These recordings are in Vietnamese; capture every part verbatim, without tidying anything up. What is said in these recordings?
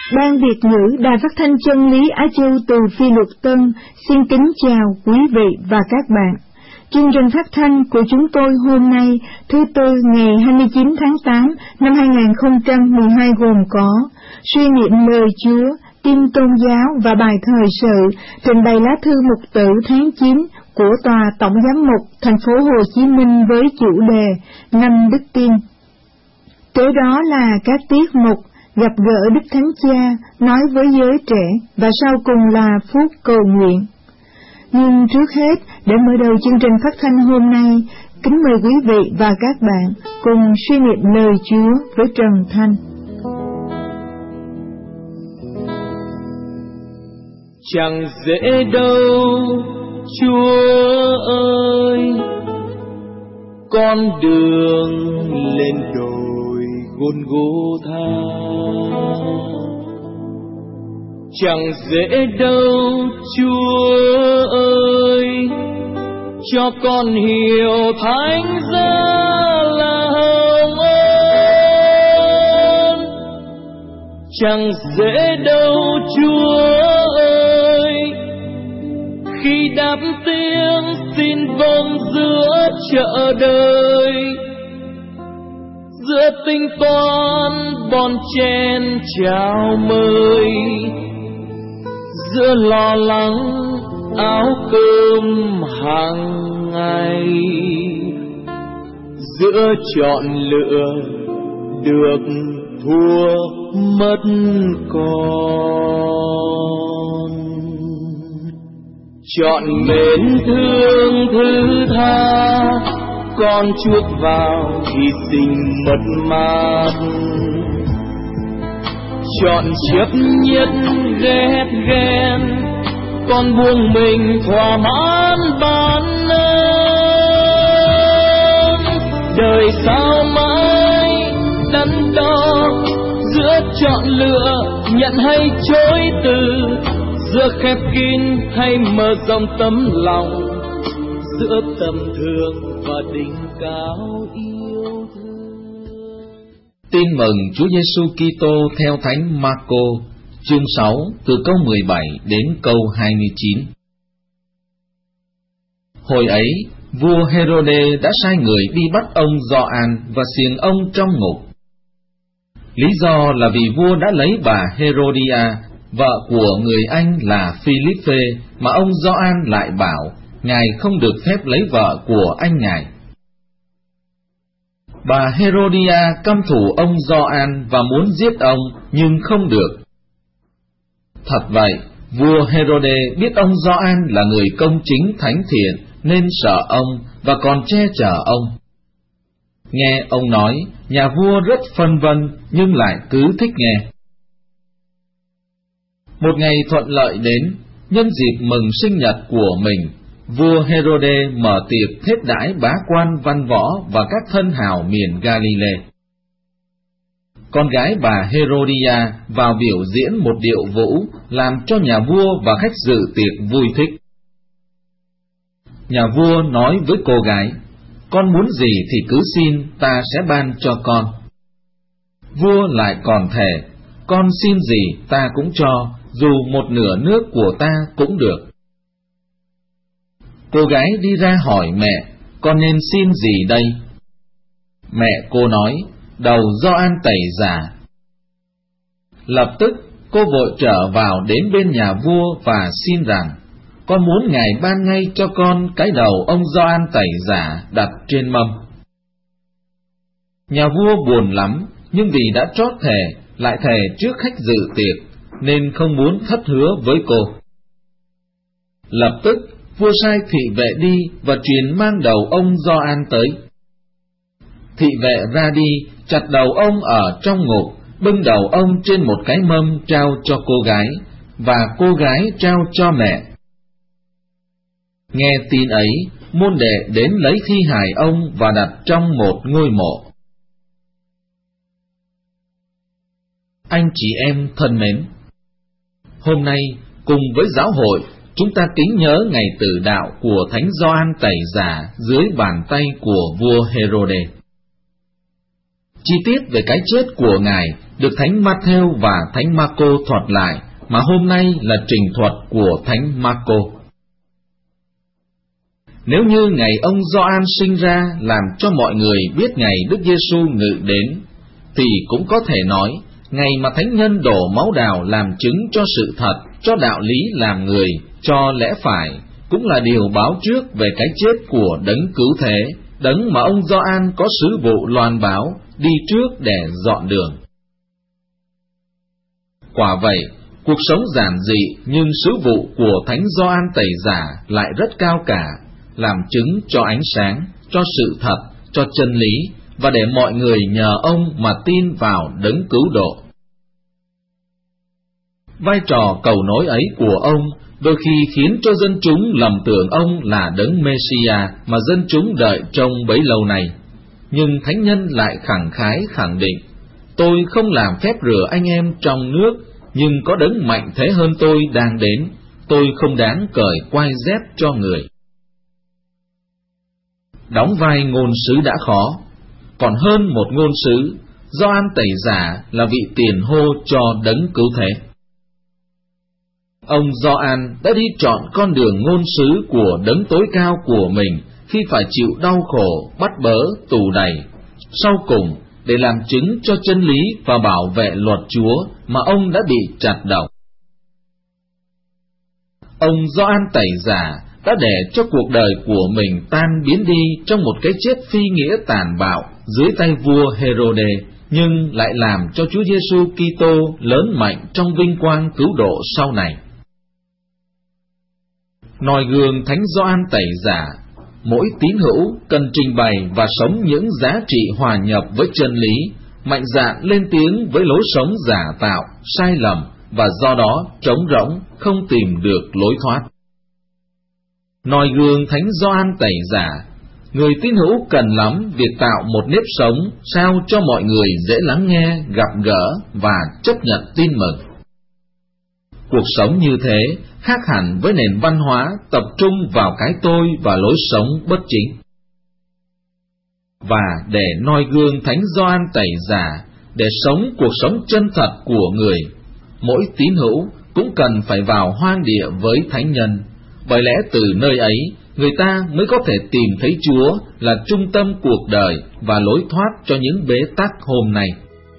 Ban Việt ngữ Đài Phát thanh Chân lý Á Châu từ Phi Luật Tân xin kính chào quý vị và các bạn. Chương trình phát thanh của chúng tôi hôm nay, thứ Tư ngày hai mươi chín tháng tám năm hai nghìn không trăm mười hai gồm có suy niệm lời Chúa, tin tôn giáo và bài thời sự, trình bày lá thư mục tử tháng chín của Tòa Tổng giám mục thành phố Hồ Chí Minh với chủ đề Năm Đức Tin. Kế đó là các tiết mục gặp gỡ Đức Thánh Cha, nói với giới trẻ, và sau cùng là phút cầu nguyện. Nhưng trước hết, để mở đầu chương trình phát thanh hôm nay, kính mời quý vị và các bạn cùng suy niệm lời Chúa với Trần Thanh. Chẳng dễ đâu, Chúa ơi, con đường lên đồi Gôn-gô-tha. Chẳng dễ đâu, Chúa ơi, cho con hiểu thánh giá là hồng ân. Chẳng dễ đâu, Chúa ơi, khi đáp tiếng xin vâng giữa chợ đời, giữa tính toán bon chen chào mời, giữa lo lắng áo cơm hàng ngày, giữa chọn lựa được thua mất con. Chọn mến thương thứ tha, con chuốc vào hy sinh mất mát. Chọn chấp nhất ghét ghen, con buông mình thỏa mãn bản ơn. Đời sao mãi đắn đo giữa chọn lựa nhận hay chối từ, giữa khép kín hay mở rộng tấm lòng, giữa tầm thường và đỉnh cao yêu thương. Tin mừng Chúa Giêsu Kitô theo Thánh Marco, chương sáu, từ câu mười bảy đến câu hai mươi chín. Hồi ấy, vua Herode đã sai người đi bắt ông Gioan và xiềng ông trong ngục. Lý do là vì vua đã lấy bà Herodia, vợ của người anh là Philippe, mà ông Gioan lại bảo ngài không được phép lấy vợ của anh ngài. Bà Herodia căm thù ông Gioan và muốn giết ông, nhưng không được. Thật vậy, vua Herode biết ông Gioan là người công chính thánh thiện, nên sợ ông và còn che chở ông. Nghe ông nói, nhà vua rất phân vân, nhưng lại cứ thích nghe. Một ngày thuận lợi đến, nhân dịp mừng sinh nhật của mình, vua Herode mở tiệc thết đãi bá quan văn võ và các thân hào miền Galilee. Con gái bà Herodia vào biểu diễn một điệu vũ, làm cho nhà vua và khách dự tiệc vui thích. Nhà vua nói với cô gái, con muốn gì thì cứ xin, ta sẽ ban cho con. Vua lại còn thề, con xin gì ta cũng cho, dù một nửa nước của ta cũng được. Cô gái đi ra hỏi mẹ, con nên xin gì đây? Mẹ cô nói, đầu Gioan tẩy giả. Lập tức cô vội trở vào đến bên nhà vua và xin rằng, con muốn ngài ban ngay cho con cái đầu ông Gioan tẩy giả đặt trên mâm. Nhà vua buồn lắm, nhưng vì đã trót thề, lại thề trước khách dự tiệc, nên không muốn thất hứa với cô. Lập tức vua sai thị vệ đi và truyền mang đầu ông Gioan tới. Thị vệ ra đi, chặt đầu ông ở trong ngục, bưng đầu ông trên một cái mâm trao cho cô gái, và cô gái trao cho mẹ. Nghe tin ấy, môn đệ đến lấy thi hài ông và đặt trong một ngôi mộ. Anh chị em thân mến, hôm nay cùng với giáo hội, chúng ta kính nhớ ngày tử đạo của Thánh Gioan tẩy giả dưới bàn tay của vua Herode. Chi tiết về cái chết của Ngài được Thánh Matthew và Thánh Marco thuật lại, mà hôm nay là trình thuật của Thánh Marco. Nếu như ngày ông Gioan sinh ra làm cho mọi người biết ngày Đức Giêsu ngự đến, thì cũng có thể nói ngày mà thánh nhân đổ máu đào làm chứng cho sự thật, cho đạo lý làm người, cho lẽ phải, cũng là điều báo trước về cái chết của đấng cứu thế, đấng mà ông Gioan có sứ vụ loan báo, đi trước để dọn đường. Quả vậy, cuộc sống giản dị nhưng sứ vụ của Thánh Gioan Tẩy Giả lại rất cao cả, làm chứng cho ánh sáng, cho sự thật, cho chân lý, và để mọi người nhờ ông mà tin vào đấng cứu độ. Vai trò cầu nối ấy của ông đôi khi khiến cho dân chúng lầm tưởng ông là đấng Messiah mà dân chúng đợi trông bấy lâu nay. Nhưng thánh nhân lại khẳng khái khẳng định: tôi không làm phép rửa anh em trong nước, nhưng có đấng mạnh thế hơn tôi đang đến, tôi không đáng cởi quai dép cho người. Đóng vai ngôn sứ đã khó, còn hơn một ngôn sứ, Gioan Tẩy Giả là vị tiền hô cho đấng cứu thế. Ông Gioan đã đi trọn con đường ngôn sứ của đấng tối cao của mình khi phải chịu đau khổ, bắt bớ, tù đày, sau cùng để làm chứng cho chân lý và bảo vệ luật Chúa mà ông đã bị chặt đầu. Ông Gioan Tẩy Giả đã để cho cuộc đời của mình tan biến đi trong một cái chết phi nghĩa tàn bạo dưới tay vua Herode, nhưng lại làm cho Chúa Giêsu Kitô lớn mạnh trong vinh quang cứu độ sau này. Noi gương Thánh Gioan Tẩy Giả, mỗi tín hữu cần trình bày và sống những giá trị hòa nhập với chân lý, mạnh dạn lên tiếng với lối sống giả tạo, sai lầm, và do đó trống rỗng, không tìm được lối thoát. Noi gương Thánh Gioan Tẩy Giả, người tín hữu cần lắm việc tạo một nếp sống sao cho mọi người dễ lắng nghe, gặp gỡ và chấp nhận tin mừng. Cuộc sống như thế khác hẳn với nền văn hóa tập trung vào cái tôi và lối sống bất chính. Và để noi gương Thánh Gioan Tẩy Giả, để sống cuộc sống chân thật của người, mỗi tín hữu cũng cần phải vào hoang địa với thánh nhân, bởi lẽ từ nơi ấy người ta mới có thể tìm thấy Chúa là trung tâm cuộc đời và lối thoát cho những bế tắc hôm nay.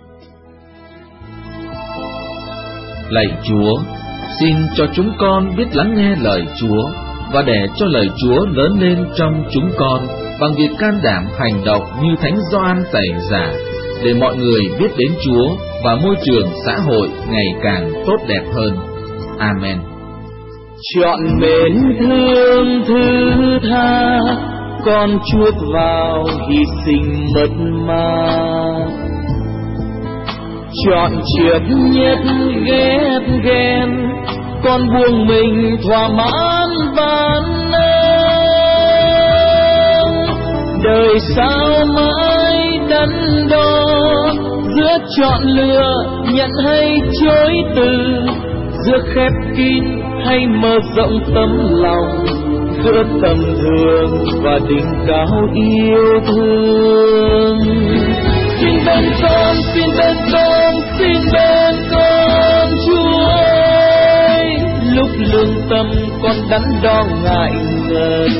Lạy Chúa, xin cho chúng con biết lắng nghe lời Chúa, và để cho lời Chúa lớn lên trong chúng con bằng việc can đảm hành động như Thánh Gioan Tẩy Giả, để mọi người biết đến Chúa và môi trường xã hội ngày càng tốt đẹp hơn. Amen. Chọn mến thương thứ tha, con chuốc vào hy sinh mất mát. Chọn triệt nhất ghét ghen, con buông mình thỏa mãn van nàn. Đời sao mãi đắn đo giữa chọn lựa nhận hay chối từ, giữa khép kín hay mở rộng tấm lòng, giữa tầm thường và đỉnh cao yêu thương. Xin bên con, xin bên con, xin bên con Chúa ơi, lúc lương tâm con đắn đo ngại ngần.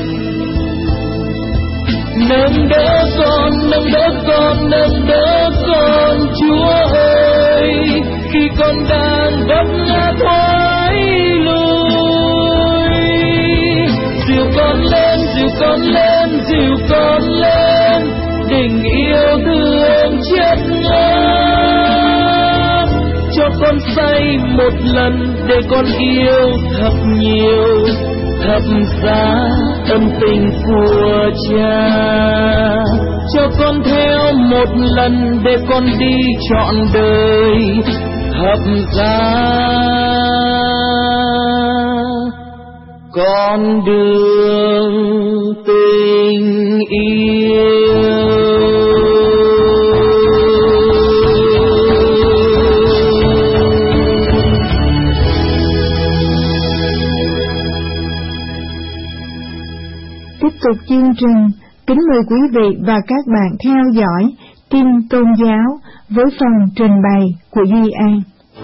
Nâng đỡ con, nâng đỡ con, nâng đỡ con Chúa ơi, khi con đang vấp ngã thoái lui. Dìu con lên, dìu con lên, dìu con lên, tình yêu thương chết ngát. Cho con say một lần để con yêu thật nhiều, thập giá ân tình của Cha. Cho con theo một lần để con đi trọn đời, thập giá con đường tình yêu. Tiếp tục chương trình, kính mời quý vị và các bạn theo dõi tin tôn giáo với phần trình bày của Duy An.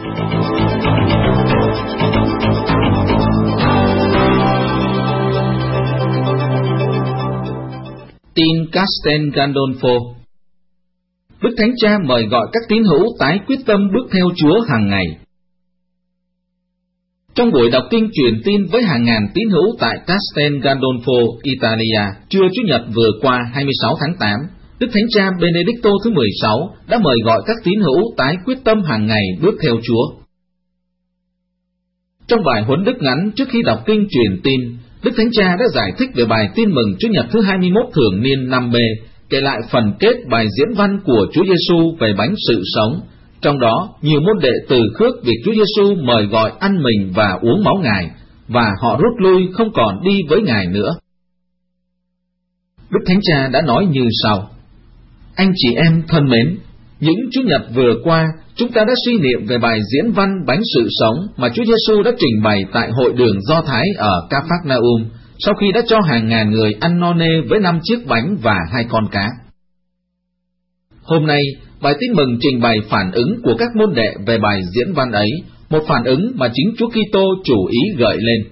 Tin Castel Gandolfo. Đức Thánh Cha mời gọi các tín hữu tái quyết tâm bước theo Chúa hàng ngày. Trong buổi đọc kinh truyền tin với hàng ngàn tín hữu tại Castel Gandolfo, Italia, trưa Chủ nhật vừa qua hai mươi sáu tháng tám, Đức Thánh Cha Benedicto thứ mười sáu đã mời gọi các tín hữu tái quyết tâm hàng ngày bước theo Chúa. Trong bài huấn đức ngắn trước khi đọc kinh truyền tin, Đức Thánh Cha đã giải thích về bài tin mừng Chủ nhật thứ hai mươi mốt thường niên năm B, kể lại phần kết bài diễn văn của Chúa Giêsu về bánh sự sống. Trong đó, nhiều môn đệ từ khước việc Chúa Giêsu mời gọi ăn mình và uống máu Ngài, và họ rút lui không còn đi với Ngài nữa. Đức Thánh Cha đã nói như sau: Anh chị em thân mến, những Chủ nhật vừa qua, chúng ta đã suy niệm về bài diễn văn bánh sự sống mà Chúa Giêsu đã trình bày tại hội đường Do Thái ở Ca-phác-na-um, sau khi đã cho hàng ngàn người ăn no nê với năm chiếc bánh và hai con cá. Hôm nay, bài tin mừng trình bày phản ứng của các môn đệ về bài diễn văn ấy, một phản ứng mà chính Chúa Kitô chủ ý gợi lên.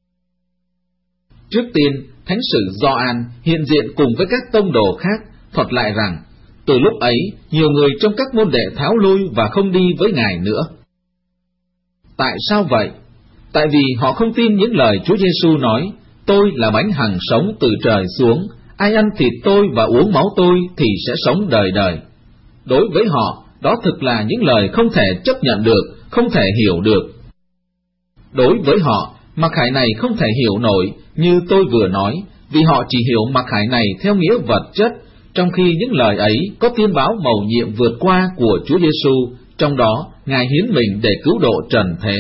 Trước tiên, Thánh sử Gioan hiện diện cùng với các tông đồ khác thuật lại rằng, từ lúc ấy, nhiều người trong các môn đệ tháo lui và không đi với Ngài nữa. Tại sao vậy? Tại vì họ không tin những lời Chúa Giêsu nói, tôi là bánh hằng sống từ trời xuống, ai ăn thịt tôi và uống máu tôi thì sẽ sống đời đời. Đối với họ, đó thực là những lời không thể chấp nhận được, không thể hiểu được. Đối với họ, mặc khải này không thể hiểu nổi, như tôi vừa nói, vì họ chỉ hiểu mặc khải này theo nghĩa vật chất, trong khi những lời ấy có tiên báo mầu nhiệm vượt qua của Chúa Giêsu, trong đó Ngài hiến mình để cứu độ trần thế.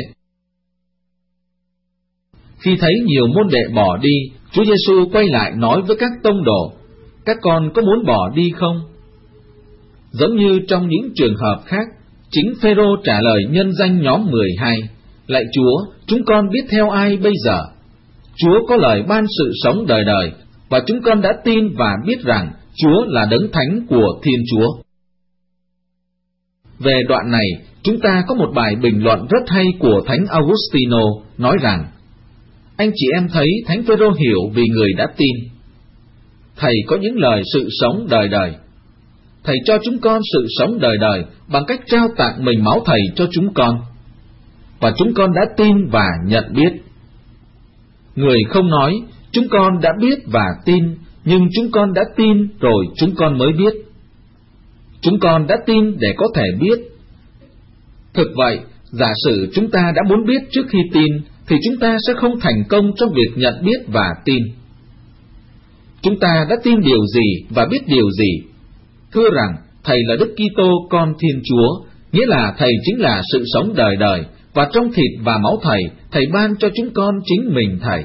Khi thấy nhiều môn đệ bỏ đi, Chúa Giêsu quay lại nói với các tông đồ, các con có muốn bỏ đi không? Giống như trong những trường hợp khác, chính Phêrô trả lời nhân danh nhóm mười hai, lạy Chúa, chúng con biết theo ai bây giờ? Chúa có lời ban sự sống đời đời, và chúng con đã tin và biết rằng Chúa là đấng thánh của Thiên Chúa. Về đoạn này, chúng ta có một bài bình luận rất hay của Thánh Augustino nói rằng, anh chị em thấy Thánh Phêrô hiểu vì người đã tin. Thầy có những lời sự sống đời đời. Thầy cho chúng con sự sống đời đời bằng cách trao tặng mình máu Thầy cho chúng con. Và chúng con đã tin và nhận biết. Người không nói, chúng con đã biết và tin, nhưng chúng con đã tin rồi chúng con mới biết. Chúng con đã tin để có thể biết. Thực vậy, giả sử chúng ta đã muốn biết trước khi tin, thì chúng ta sẽ không thành công trong việc nhận biết và tin. Chúng ta đã tin điều gì và biết điều gì? Thưa rằng, Thầy là Đức Kitô con Thiên Chúa, nghĩa là Thầy chính là sự sống đời đời, và trong thịt và máu Thầy, Thầy ban cho chúng con chính mình Thầy.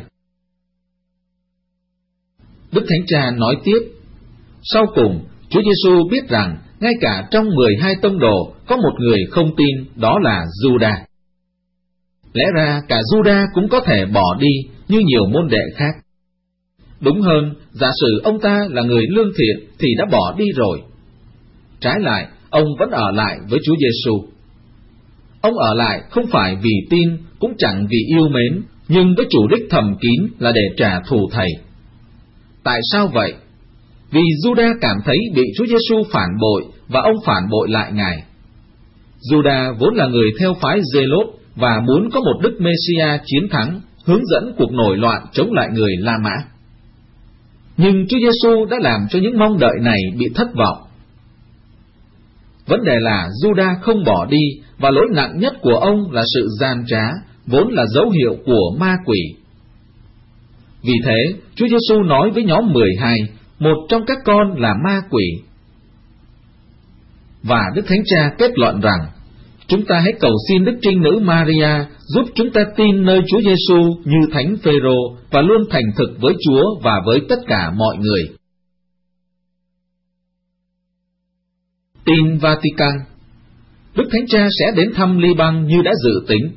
Đức Thánh Cha nói tiếp, sau cùng, Chúa Giêsu biết rằng, ngay cả trong mười hai tông đồ, có một người không tin, đó là Giuđa. Lẽ ra cả Giuđa cũng có thể bỏ đi, như nhiều môn đệ khác. Đúng hơn, giả sử ông ta là người lương thiện thì đã bỏ đi rồi. Trái lại, ông vẫn ở lại với Chúa Giêsu. Ông ở lại không phải vì tin, cũng chẳng vì yêu mến, nhưng với chủ đích thầm kín là để trả thù Thầy. Tại sao vậy? Vì Giuđa cảm thấy bị Chúa Giêsu phản bội và ông phản bội lại Ngài. Giuđa vốn là người theo phái Giê-lốt và muốn có một Đức Mê-si-a chiến thắng, hướng dẫn cuộc nổi loạn chống lại người La Mã. Nhưng Chúa Giêsu đã làm cho những mong đợi này bị thất vọng. Vấn đề là Giuđa không bỏ đi, và lỗi nặng nhất của ông là sự gian trá, vốn là dấu hiệu của ma quỷ. Vì thế, Chúa Giêsu nói với nhóm mười hai, một trong các con là ma quỷ. Và Đức Thánh Cha kết luận rằng, chúng ta hãy cầu xin Đức Trinh Nữ Maria giúp chúng ta tin nơi Chúa Giêsu như Thánh Phêrô và luôn thành thực với Chúa và với tất cả mọi người. Tin Vatican. Đức Thánh Cha sẽ đến thăm Liban như đã dự tính.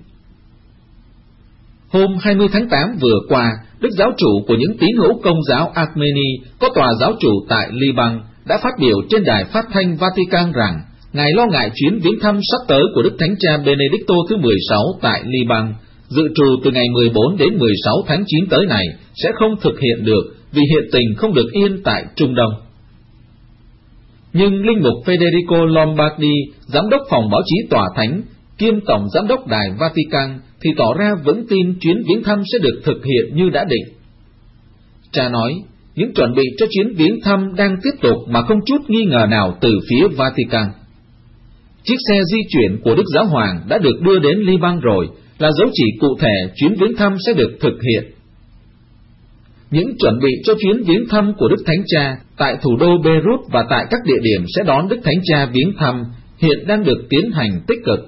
Hôm hai mươi tháng tám vừa qua, Đức Giáo chủ của những tín hữu Công giáo Armeni có tòa giáo chủ tại Liban đã phát biểu trên đài phát thanh Vatican rằng Ngài lo ngại chuyến viếng thăm sắp tới của Đức Thánh Cha Benedicto thứ mười sáu tại Liban, dự trù từ ngày mười bốn đến mười sáu tháng chín tới này, sẽ không thực hiện được vì hiện tình không được yên tại Trung Đông. Nhưng Linh mục Federico Lombardi, giám đốc phòng báo chí tòa thánh, kiêm tổng giám đốc đài Vatican, thì tỏ ra vững tin chuyến viếng thăm sẽ được thực hiện như đã định. Cha nói, những chuẩn bị cho chuyến viếng thăm đang tiếp tục mà không chút nghi ngờ nào từ phía Vatican. Chiếc xe di chuyển của Đức Giáo Hoàng đã được đưa đến Liban rồi, là dấu chỉ cụ thể chuyến viếng thăm sẽ được thực hiện. Những chuẩn bị cho chuyến viếng thăm của Đức Thánh Cha tại thủ đô Beirut và tại các địa điểm sẽ đón Đức Thánh Cha viếng thăm hiện đang được tiến hành tích cực.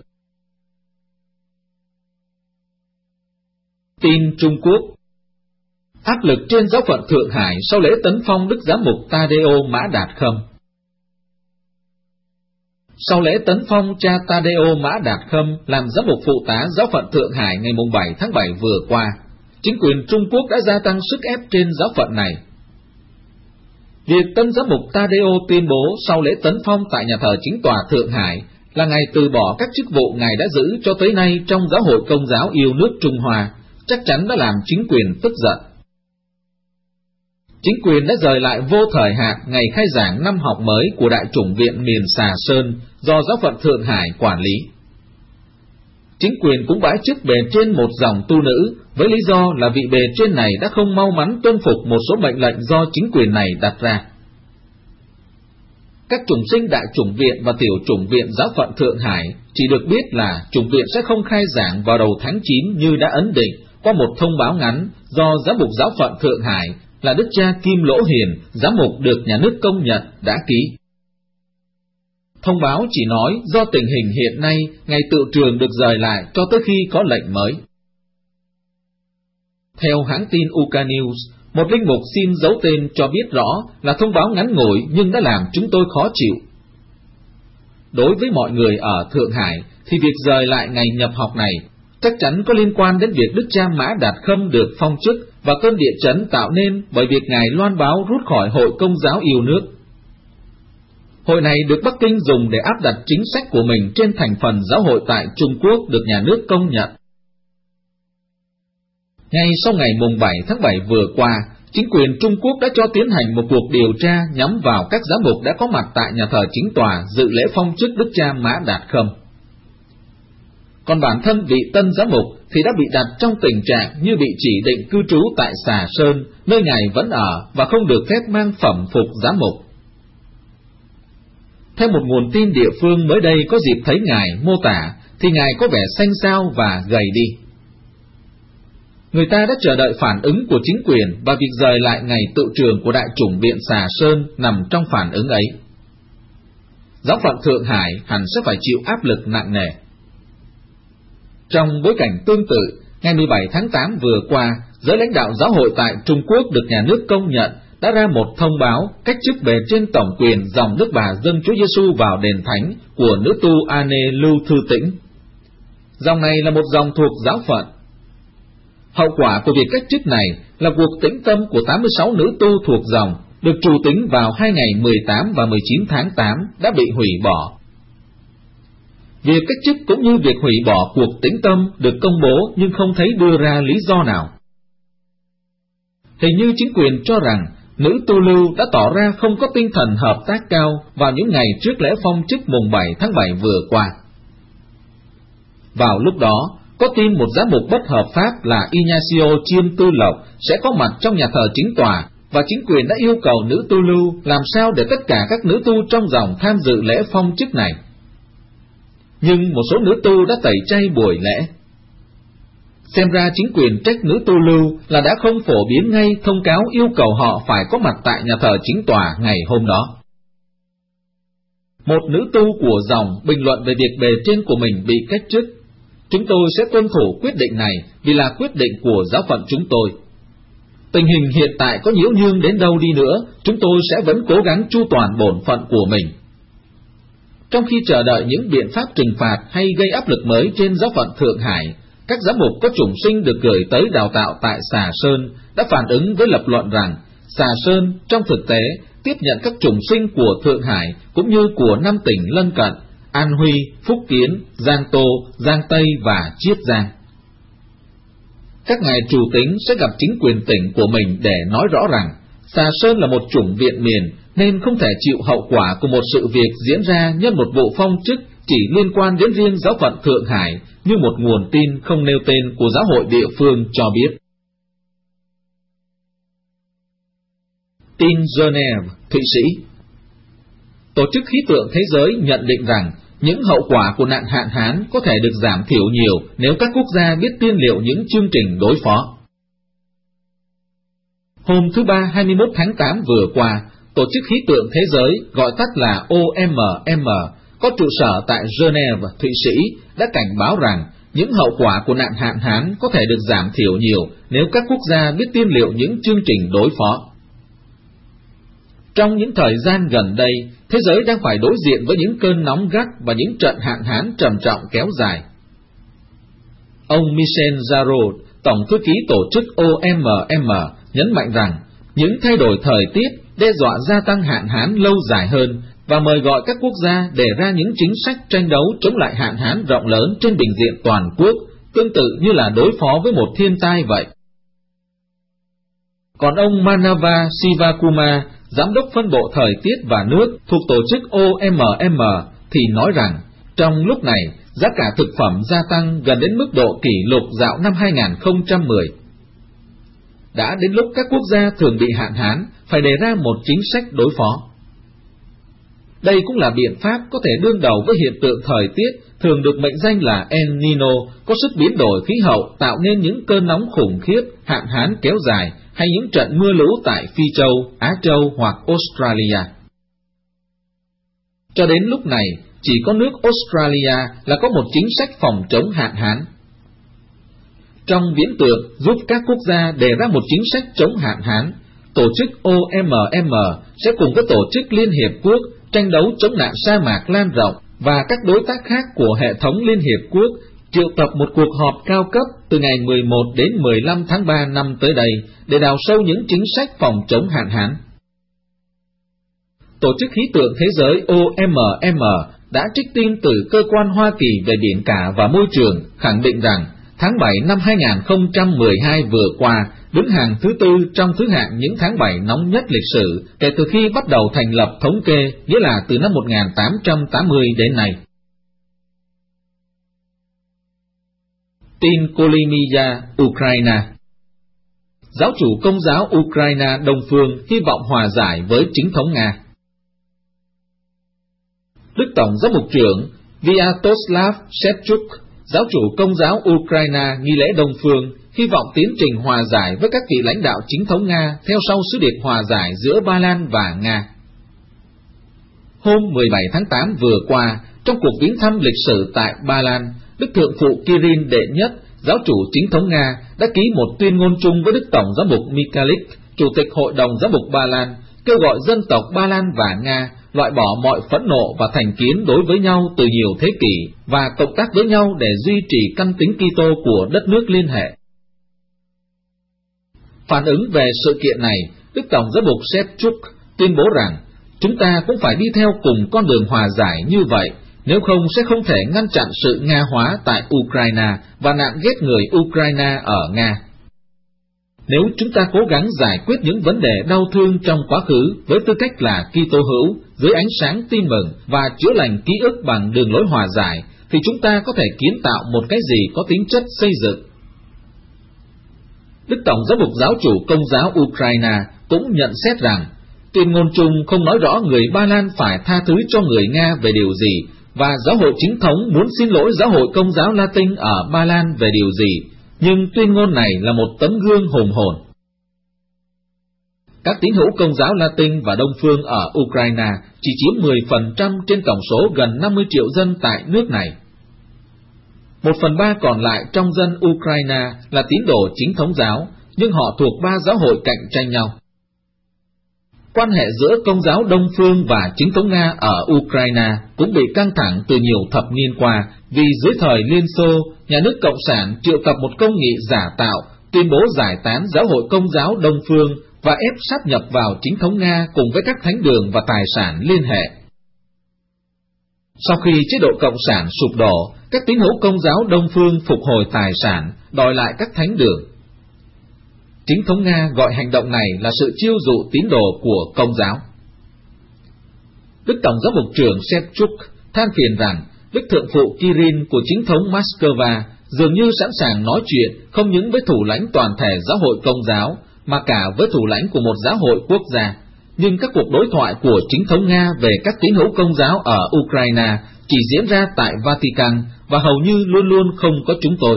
Tin Trung Quốc. Áp lực trên giáo phận Thượng Hải sau lễ tấn phong Đức Giám mục Tadeo Mã Đạt Khâm. Sau lễ tấn phong cha Tadeo Mã Đạt Khâm làm giám mục phụ tá giáo phận Thượng Hải ngày bảy tháng bảy vừa qua, chính quyền Trung Quốc đã gia tăng sức ép trên giáo phận này. Việc tân giám mục Tadeo tuyên bố sau lễ tấn phong tại nhà thờ chính tòa Thượng Hải là Ngài từ bỏ các chức vụ Ngài đã giữ cho tới nay trong giáo hội Công giáo yêu nước Trung Hoa, chắc chắn đã làm chính quyền tức giận. Chính quyền đã dời lại vô thời hạn ngày khai giảng năm học mới của Đại chủng viện miền Xà Sơn do giáo phận Thượng Hải quản lý. Chính quyền cũng bãi chức bề trên một dòng tu nữ, với lý do là vị bề trên này đã không mau mắn tuân phục một số mệnh lệnh do chính quyền này đặt ra. Các chủng sinh Đại chủng viện và tiểu chủng viện giáo phận Thượng Hải chỉ được biết là chủng viện sẽ không khai giảng vào đầu tháng chín như đã ấn định qua một thông báo ngắn do giám mục giáo phận Thượng Hải là Đức cha Kim Lỗ Hiền, giám mục được nhà nước công nhận, đã ký. Thông báo chỉ nói do tình hình hiện nay, ngày tự trường được dời lại cho tới khi có lệnh mới. Theo hãng tin Uka News, một linh mục xin giấu tên cho biết rõ là thông báo ngắn ngủi nhưng đã làm chúng tôi khó chịu. Đối với mọi người ở Thượng Hải thì việc dời lại ngày nhập học này chắc chắn có liên quan đến việc Đức cha Mã Đạt Khâm được phong chức và cơn địa chấn tạo nên bởi việc Ngài loan báo rút khỏi Hội Công giáo yêu nước. Hội này được Bắc Kinh dùng để áp đặt chính sách của mình trên thành phần giáo hội tại Trung Quốc được nhà nước công nhận. Ngay sau ngày mùng bảy tháng bảy vừa qua, chính quyền Trung Quốc đã cho tiến hành một cuộc điều tra nhắm vào các giám mục đã có mặt tại nhà thờ chính tòa dự lễ phong chức Đức cha Mã Đạt Khâm. Còn bản thân vị tân giám mục thì đã bị đặt trong tình trạng như bị chỉ định cư trú tại Xà Sơn, nơi Ngài vẫn ở và không được phép mang phẩm phục giám mục. Theo một nguồn tin địa phương mới đây có dịp thấy Ngài mô tả, thì Ngài có vẻ xanh xao và gầy đi. Người ta đã chờ đợi phản ứng của chính quyền và việc rời lại ngày tự trường của Đại chủng viện Xà Sơn nằm trong phản ứng ấy. Giáo phận Thượng Hải hẳn sẽ phải chịu áp lực nặng nề. Trong bối cảnh tương tự, ngày mười bảy tháng tám vừa qua, giới lãnh đạo giáo hội tại Trung Quốc được nhà nước công nhận đã ra một thông báo cách chức bề trên tổng quyền dòng Đức Bà dâng Chúa Giêsu vào đền thánh của nữ tu Anne Lưu Thư Tĩnh. Dòng này là một dòng thuộc giáo phận. Hậu quả của việc cách chức này là cuộc tĩnh tâm của tám mươi sáu nữ tu thuộc dòng được trù tính vào hai ngày mười tám và mười chín tháng tám đã bị hủy bỏ. Việc cách chức cũng như việc hủy bỏ cuộc tĩnh tâm được công bố nhưng không thấy đưa ra lý do nào. Hình như chính quyền cho rằng nữ tu lưu đã tỏ ra không có tinh thần hợp tác cao vào những ngày trước lễ phong chức mùng bảy tháng bảy vừa qua. Vào lúc đó, có tin một giám mục bất hợp pháp là Ignacio Chiêm Tư Lộc sẽ có mặt trong nhà thờ chính tòa, và chính quyền đã yêu cầu nữ tu lưu làm sao để tất cả các nữ tu trong dòng tham dự lễ phong chức này. Nhưng một số nữ tu đã tẩy chay buổi lễ. Xem ra chính quyền trách nữ tu lưu là đã không phổ biến ngay thông cáo yêu cầu họ phải có mặt tại nhà thờ chính tòa ngày hôm đó. Một nữ tu của dòng bình luận về việc bề trên của mình bị cách chức. Chúng tôi sẽ tuân thủ quyết định này vì là quyết định của giáo phận chúng tôi. Tình hình hiện tại có nhiễu nhương đến đâu đi nữa, chúng tôi sẽ vẫn cố gắng chu toàn bổn phận của mình. Trong khi chờ đợi những biện pháp trừng phạt hay gây áp lực mới trên giáo phận Thượng Hải, các giám mục có chủng sinh được gửi tới đào tạo tại Xà Sơn đã phản ứng với lập luận rằng Xà Sơn trong thực tế tiếp nhận các chủng sinh của Thượng Hải cũng như của năm tỉnh lân cận An Huy, Phúc Kiến, Giang Tô, Giang Tây và Chiết Giang. Các ngài chủ tính sẽ gặp chính quyền tỉnh của mình để nói rõ rằng Xà Sơn là một chủng viện miền nên không thể chịu hậu quả của một sự việc diễn ra nhân một vụ phong chức chỉ liên quan đến riêng giáo phận Thượng Hải, như một nguồn tin không nêu tên của giáo hội địa phương cho biết. Tin Geneva, Thụy Sĩ. Tổ chức Khí tượng Thế giới nhận định rằng những hậu quả của nạn hạn hán có thể được giảm thiểu nhiều nếu các quốc gia biết tiên liệu những chương trình đối phó. Hôm thứ Ba hai mươi mốt tháng tám vừa qua, Tổ chức Khí tượng Thế giới, gọi tắt là O M M, có trụ sở tại Geneva, Thụy Sĩ, đã cảnh báo rằng những hậu quả của nạn hạn hán có thể được giảm thiểu nhiều nếu các quốc gia biết tiên liệu những chương trình đối phó. Trong những thời gian gần đây, thế giới đang phải đối diện với những cơn nóng gắt và những trận hạn hán trầm trọng kéo dài. Ông Michel Jarraud, Tổng thư ký tổ chức O M M, nhấn mạnh rằng những thay đổi thời tiết đe dọa gia tăng hạn hán lâu dài hơn và mời gọi các quốc gia đề ra những chính sách tranh đấu chống lại hạn hán rộng lớn trên bình diện toàn quốc, tương tự như là đối phó với một thiên tai vậy. Còn ông Manava Sivakumar, Giám đốc phân bộ thời tiết và nước thuộc tổ chức O M M, thì nói rằng trong lúc này giá cả thực phẩm gia tăng gần đến mức độ kỷ lục dạo năm hai không một không. Đã đến lúc các quốc gia thường bị hạn hán phải đề ra một chính sách đối phó. Đây cũng là biện pháp có thể đương đầu với hiện tượng thời tiết thường được mệnh danh là El Nino, có sức biến đổi khí hậu tạo nên những cơn nóng khủng khiếp, hạn hán kéo dài hay những trận mưa lũ tại Phi Châu, Á Châu hoặc Australia. Cho đến lúc này, chỉ có nước Australia là có một chính sách phòng chống hạn hán. Trong viễn tượng giúp các quốc gia đề ra một chính sách chống hạn hán, tổ chức O M M sẽ cùng với tổ chức Liên Hiệp Quốc tranh đấu chống nạn sa mạc lan rộng và các đối tác khác của hệ thống Liên Hiệp Quốc triệu tập một cuộc họp cao cấp từ ngày mười một đến mười lăm tháng ba năm tới đây để đào sâu những chính sách phòng chống hạn hán. Tổ chức Khí tượng Thế giới O M M đã trích tin từ cơ quan Hoa Kỳ về biển cả và môi trường, khẳng định rằng tháng bảy năm hai không một hai vừa qua đứng hàng thứ tư trong thứ hạng những tháng bảy nóng nhất lịch sử kể từ khi bắt đầu thành lập thống kê, nghĩa là từ năm một nghìn tám trăm tám mươi đến nay. Tin Kolymia, Ukraine. Giáo chủ Công giáo Ukraine Đông Phương hy vọng hòa giải với chính thống Nga. Đức Tổng giám mục trưởng Vyatoslav Shevchuk, giáo chủ Công giáo Ukraine nghi lễ Đông Phương, hy vọng tiến trình hòa giải với các vị lãnh đạo chính thống Nga theo sau sứ điệp hòa giải giữa Ba Lan và Nga. Hôm mười bảy tháng tám vừa qua, trong cuộc viếng thăm lịch sử tại Ba Lan, Đức Thượng phụ Kirill đệ nhất, giáo chủ chính thống Nga, đã ký một tuyên ngôn chung với Đức Tổng giám mục Mikhailik, Chủ tịch Hội đồng Giám mục Ba Lan, kêu gọi dân tộc Ba Lan và Nga loại bỏ mọi phẫn nộ và thành kiến đối với nhau từ nhiều thế kỷ và cộng tác với nhau để duy trì căn tính Kitô của đất nước liên hệ. Phản ứng về sự kiện này, Đức Tổng giám mục Shevchuk tuyên bố rằng chúng ta cũng phải đi theo cùng con đường hòa giải như vậy, nếu không sẽ không thể ngăn chặn sự Nga hóa tại Ukraine và nạn ghét người Ukraine ở Nga. Nếu chúng ta cố gắng giải quyết những vấn đề đau thương trong quá khứ với tư cách là Kitô hữu dưới ánh sáng tin mừng và chữa lành ký ức bằng đường lối hòa giải, thì chúng ta có thể kiến tạo một cái gì có tính chất xây dựng. Đức Tổng giám mục giáo chủ Công giáo Ukraine cũng nhận xét rằng tuyên ngôn chung không nói rõ người Ba Lan phải tha thứ cho người Nga về điều gì, và giáo hội chính thống muốn xin lỗi giáo hội Công giáo Latin ở Ba Lan về điều gì, nhưng tuyên ngôn này là một tấm gương hùng hồn. Các tín hữu Công giáo Latin và Đông Phương ở Ukraine chỉ chiếm mười phần trăm trên tổng số gần năm mươi triệu dân tại nước này. Một phần ba còn lại trong dân Ukraine là tín đồ chính thống giáo, nhưng họ thuộc ba giáo hội cạnh tranh nhau. Quan hệ giữa Công giáo Đông Phương và chính thống Nga ở Ukraine cũng bị căng thẳng từ nhiều thập niên qua, vì dưới thời Liên Xô, nhà nước Cộng sản triệu tập một công nghị giả tạo tuyên bố giải tán giáo hội Công giáo Đông Phương và ép sát nhập vào chính thống Nga cùng với các thánh đường và tài sản liên hệ. Sau khi chế độ Cộng sản sụp đổ, các tín hữu Công giáo Đông phương phục hồi tài sản, đòi lại các thánh đường. Chính thống Nga gọi hành động này là sự chiêu dụ tín đồ của Công giáo. Đức Tổng giám mục trưởng Shevchuk than phiền rằng Đức Thượng phụ Kirill của chính thống Moscow dường như sẵn sàng nói chuyện không những với thủ lãnh toàn thể giáo hội Công giáo, mà cả với thủ lãnh của một giáo hội quốc gia. Nhưng các cuộc đối thoại của chính thống Nga về các tín hữu Công giáo ở Ukraine chỉ diễn ra tại Vatican và hầu như luôn luôn không có chúng tôi.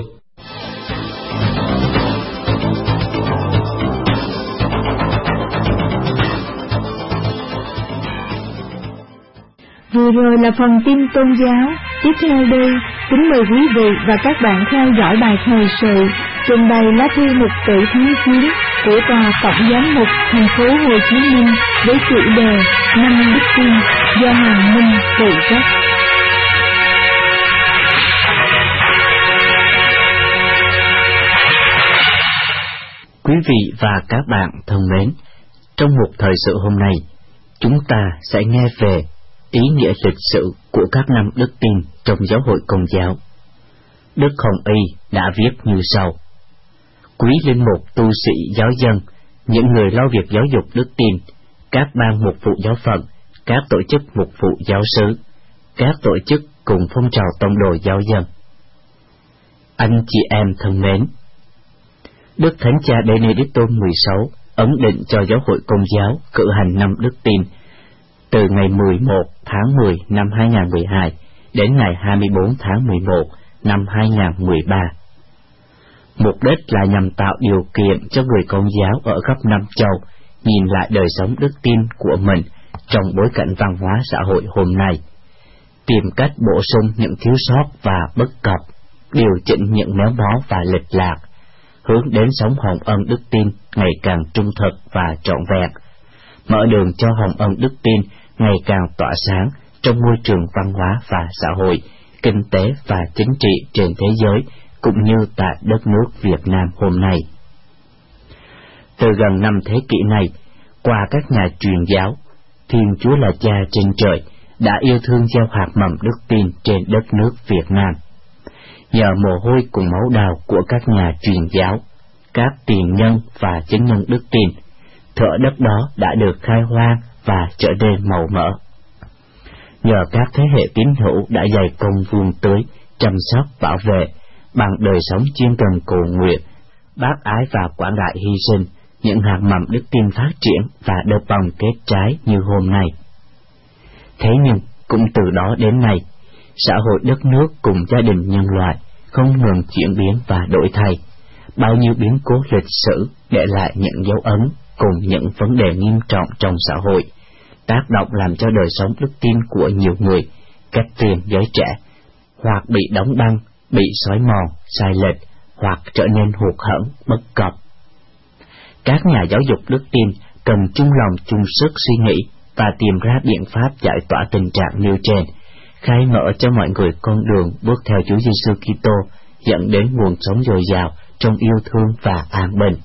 Vừa rồi là phần tin tôn giáo. Tiếp theo đây, kính mời quý vị và các bạn theo dõi bài thời sự trình bày lá thư mục tử tháng chín của Tòa Tổng giám mục thành phố Hồ Chí Minh với chủ đề Năm Đức Tin do Hoàng Minh phụ trách. Quý vị và các bạn thân mến, trong mục thời sự hôm nay, chúng ta sẽ nghe về ý nghĩa lịch sử của các năm đức tin trong giáo hội Công giáo. Đức Hồng Y đã viết như sau: Quý linh mục, tu sĩ, giáo dân, những người lo việc giáo dục đức tin, các ban mục vụ giáo phận, các tổ chức mục vụ giáo xứ, các tổ chức cùng phong trào tông đồ giáo dân. Anh chị em thân mến, Đức Thánh Cha Benedicto mười sáu ấn định cho giáo hội Công giáo cử hành năm đức tin từ ngày mười một tháng mười năm hai nghìn không trăm mười hai đến ngày hai mươi bốn tháng mười một năm hai nghìn không trăm mười ba. Mục đích là nhằm tạo điều kiện cho người Công giáo ở khắp năm châu nhìn lại đời sống đức tin của mình trong bối cảnh văn hóa xã hội hôm nay, tìm cách bổ sung những thiếu sót và bất cập, điều chỉnh những méo mó và lệch lạc, hướng đến sống hồng ân đức tin ngày càng trung thực và trọn vẹn, mở đường cho hồng ân đức tin ngày càng tỏa sáng trong môi trường văn hóa và xã hội, kinh tế và chính trị trên thế giới, cũng như tại đất nước Việt Nam hôm nay. Từ gần năm thế kỷ này, qua các nhà truyền giáo, Thiên Chúa là Cha trên trời đã yêu thương gieo hạt mầm đức tin trên đất nước Việt Nam. Nhờ mồ hôi cùng máu đào của các nhà truyền giáo, các tiền nhân và chứng nhân đức tin, thửa đất đó đã được khai hoang và trở nên màu mỡ. Nhờ các thế hệ tín hữu đã dày công vun tưới, chăm sóc, bảo vệ, bằng đời sống chuyên cần cầu nguyện, bác ái và quảng đại hy sinh, những hạt mầm đức tin phát triển và đơm bông kết trái như hôm nay. Thế nhưng, cũng từ đó đến nay, xã hội đất nước cùng gia đình nhân loại không ngừng chuyển biến và đổi thay. Bao nhiêu biến cố lịch sử để lại những dấu ấn cùng những vấn đề nghiêm trọng trong xã hội, tác động làm cho đời sống đức tin của nhiều người, cách tiền giới trẻ, hoặc bị đóng băng, bị xói mòn, sai lệch, hoặc trở nên hụt hẫng, bất cập. Các nhà giáo dục đức tin cần chung lòng chung sức suy nghĩ và tìm ra biện pháp giải tỏa tình trạng nêu trên, khai mở cho mọi người con đường bước theo Chúa Giêsu Kitô, dẫn đến nguồn sống dồi dào trong yêu thương và an bình.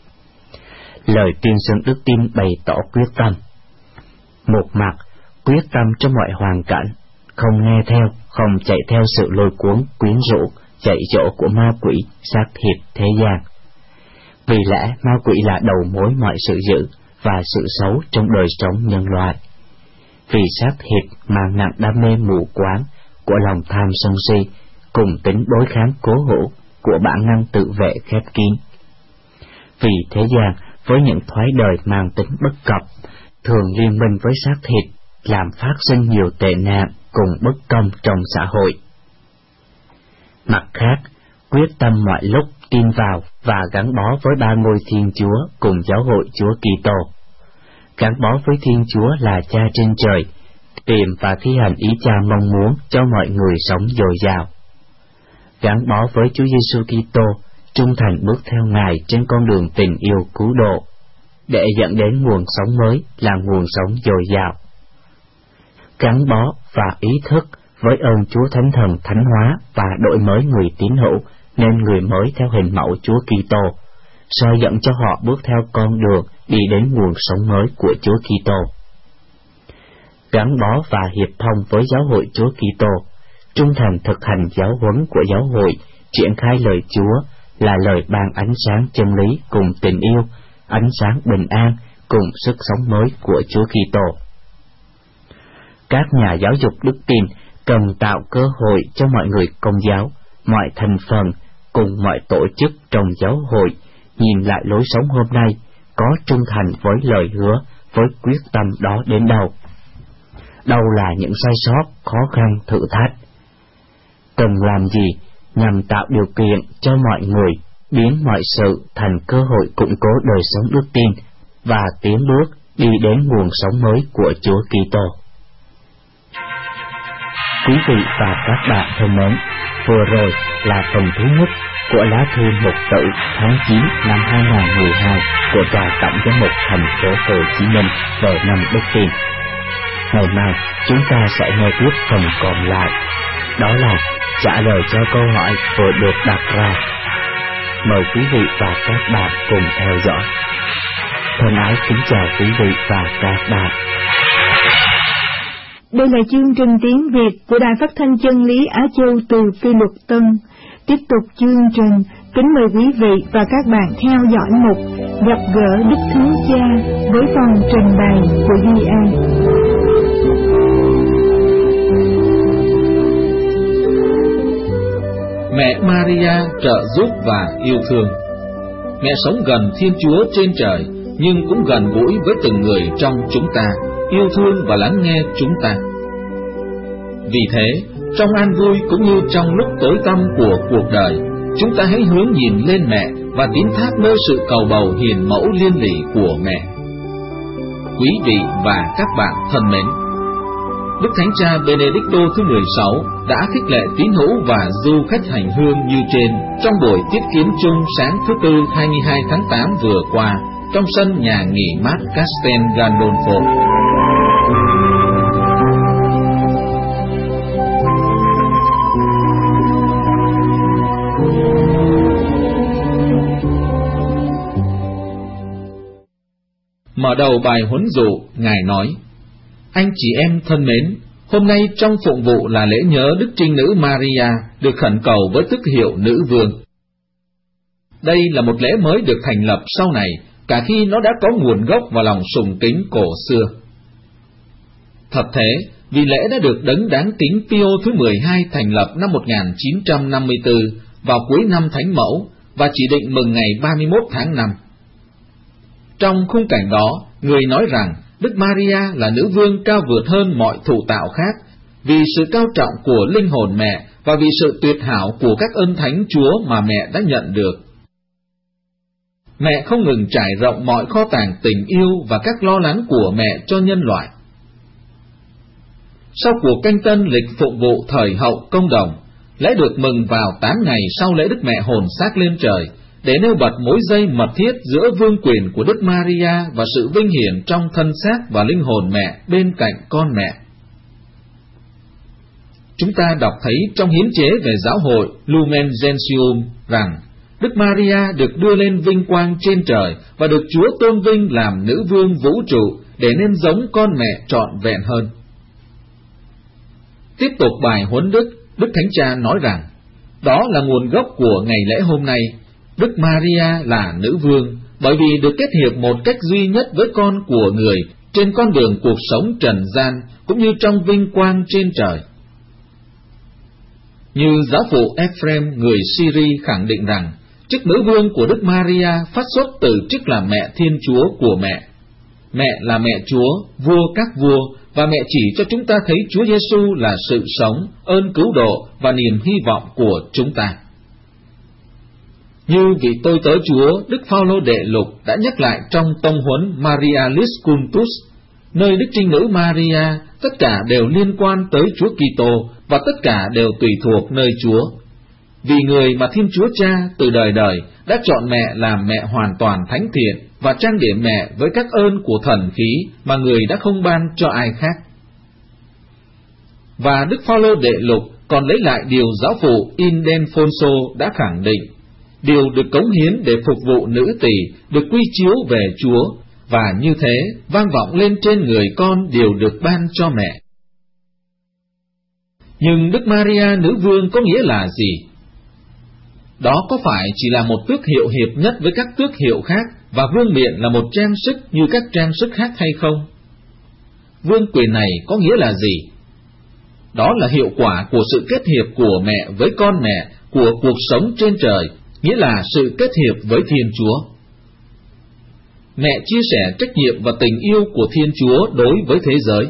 Lời tuyên xưng đức tin bày tỏ quyết tâm. Một mặt, quyết tâm trong mọi hoàn cảnh, không nghe theo, không chạy theo sự lôi cuốn, quyến rũ, dạy dỗ của ma quỷ, xác thịt thế gian. Vì lẽ ma quỷ là đầu mối mọi sự dữ và sự xấu trong đời sống nhân loại. Vì xác thịt mang nặng đam mê mù quáng của lòng tham sân si, cùng tính đối kháng cố hữu của bản năng tự vệ khép kín. Vì thế gian với những thoái đời mang tính bất cập, thường liên minh với xác thịt, làm phát sinh nhiều tệ nạn cùng bất công trong xã hội. Mặt khác, quyết tâm mọi lúc tin vào và gắn bó với ba ngôi Thiên Chúa cùng giáo hội Chúa Kitô. Gắn bó với Thiên Chúa là Cha trên trời, tìm và thi hành ý Cha mong muốn cho mọi người sống dồi dào. Gắn bó với Chúa Giêsu Kitô, trung thành bước theo Ngài trên con đường tình yêu cứu độ, để dẫn đến nguồn sống mới là nguồn sống dồi dào. Gắn bó và ý thức với ơn Chúa Thánh Thần thánh hóa và đổi mới người tín hữu nên người mới theo hình mẫu Chúa Kitô, soi dẫn cho họ bước theo con đường đi đến nguồn sống mới của Chúa Kitô. Gắn bó và hiệp thông với giáo hội Chúa Kitô, trung thành thực hành giáo huấn của giáo hội, triển khai lời Chúa là lời ban ánh sáng chân lý cùng tình yêu, ánh sáng bình an cùng sức sống mới của Chúa Kitô. Các nhà giáo dục đức tin cần tạo cơ hội cho mọi người Công giáo, mọi thành phần cùng mọi tổ chức trong giáo hội nhìn lại lối sống hôm nay, có trung thành với lời hứa, với quyết tâm đó đến đâu. Đâu là những sai sót, khó khăn, thử thách. Cần làm gì nhằm tạo điều kiện cho mọi người biến mọi sự thành cơ hội củng cố đời sống đức tin và tiến bước đi đến nguồn sống mới của Chúa Kitô. Quý vị và các bạn thân mến, vừa rồi là phần thứ nhất của lá thư mục tử tháng chín năm hai nghìn không trăm mười hai của Tòa Tổng giám mục thành phố Hồ Chí Minh về năm đức tin. Ngày mai chúng ta sẽ nghe tiếp phần còn lại, đó là trả lời cho câu hỏi vừa được đặt ra. Mời quý vị và các bạn cùng theo dõi. Thân ái kính chào quý vị và các bạn. Đây là chương trình tiếng Việt của Đài Phát thanh Chân lý Á Châu từ Phi Luật Tân. Tiếp tục chương trình, kính mời quý vị và các bạn theo dõi mục Gặp gỡ Đức Thánh Cha với phần trình bày của Duy An. Mẹ Maria trợ giúp và yêu thương. Mẹ sống gần Thiên Chúa trên trời, nhưng cũng gần gũi với từng người trong chúng ta, yêu thương và lắng nghe chúng ta. Vì thế, trong an vui cũng như trong lúc tối tăm của cuộc đời, chúng ta hãy hướng nhìn lên mẹ và tín thác nơi sự cầu bầu hiền mẫu liên lỉ của mẹ. Quý vị và các bạn thân mến, Đức Thánh Cha Benedicto thứ mười sáu đã khích lệ tín hữu và du khách hành hương như trên trong buổi tiếp kiến chung sáng thứ Tư hai mươi hai tháng tám vừa qua trong sân nhà nghỉ mát Castel Gandolfo. Mở đầu bài huấn dụ, Ngài nói: Anh chị em thân mến, hôm nay trong phụng vụ là lễ nhớ Đức Trinh Nữ Maria được khẩn cầu với tước hiệu Nữ Vương. Đây là một lễ mới được thành lập sau này, cả khi nó đã có nguồn gốc và lòng sùng kính cổ xưa. Thật thế, vì lễ đã được Đấng đáng kính Pio thứ mười hai thành lập năm một nghìn chín trăm năm mươi tư vào cuối năm Thánh Mẫu và chỉ định mừng ngày ba mươi mốt tháng năm. Trong khung cảnh đó, người nói rằng Đức Maria là nữ vương cao vượt hơn mọi thụ tạo khác, vì sự cao trọng của linh hồn mẹ và vì sự tuyệt hảo của các ơn thánh Chúa mà mẹ đã nhận được. Mẹ không ngừng trải rộng mọi kho tàng tình yêu và các lo lắng của mẹ cho nhân loại. Sau cuộc canh tân lịch phụng vụ thời hậu Công đồng, lễ được mừng vào tám ngày sau lễ Đức Mẹ hồn xác lên trời, để nêu bật mối dây mật thiết giữa vương quyền của Đức Maria và sự vinh hiển trong thân xác và linh hồn mẹ bên cạnh con mẹ. Chúng ta đọc thấy trong hiến chế về giáo hội Lumen Gentium rằng Đức Maria được đưa lên vinh quang trên trời và được Chúa tôn vinh làm nữ vương vũ trụ để nên giống con mẹ trọn vẹn hơn. Tiếp tục bài huấn đức, Đức Thánh Cha nói rằng đó là nguồn gốc của ngày lễ hôm nay. Đức Maria là nữ vương bởi vì được kết hiệp một cách duy nhất với con của người trên con đường cuộc sống trần gian cũng như trong vinh quang trên trời. Như giáo phụ Ephraim người Syri khẳng định rằng chức nữ vương của Đức Maria phát xuất từ chức là mẹ Thiên Chúa của mẹ. Mẹ là mẹ Chúa, vua các vua, và mẹ chỉ cho chúng ta thấy Chúa Giêsu là sự sống, ơn cứu độ và niềm hy vọng của chúng ta. Như vị tôi tớ Chúa Đức Phao-lô Đệ Lục đã nhắc lại trong tông huấn Marialis Cultus, nơi Đức Trinh Nữ Maria tất cả đều liên quan tới Chúa Kitô và tất cả đều tùy thuộc nơi Chúa. Vì người mà Thiên Chúa Cha từ đời đời đã chọn mẹ làm mẹ hoàn toàn thánh thiện và trang điểm mẹ với các ơn của thần khí mà người đã không ban cho ai khác. Và Đức Phao-lô Đệ Lục còn lấy lại điều giáo phụ Ildefonso đã khẳng định: đều được cống hiến để phục vụ nữ tỳ, được quy chiếu về Chúa, và như thế vang vọng lên trên người con đều được ban cho mẹ. Nhưng Đức Maria nữ vương có nghĩa là gì? Đó có phải chỉ là một tước hiệu hiệp nhất với các tước hiệu khác, và vương miện là một trang sức như các trang sức khác hay không? Vương quyền này có nghĩa là gì? Đó là hiệu quả của sự kết hiệp của mẹ với con mẹ, của cuộc sống trên trời, nghĩa là sự kết hiệp với Thiên Chúa. Mẹ chia sẻ trách nhiệm và tình yêu của Thiên Chúa đối với thế giới.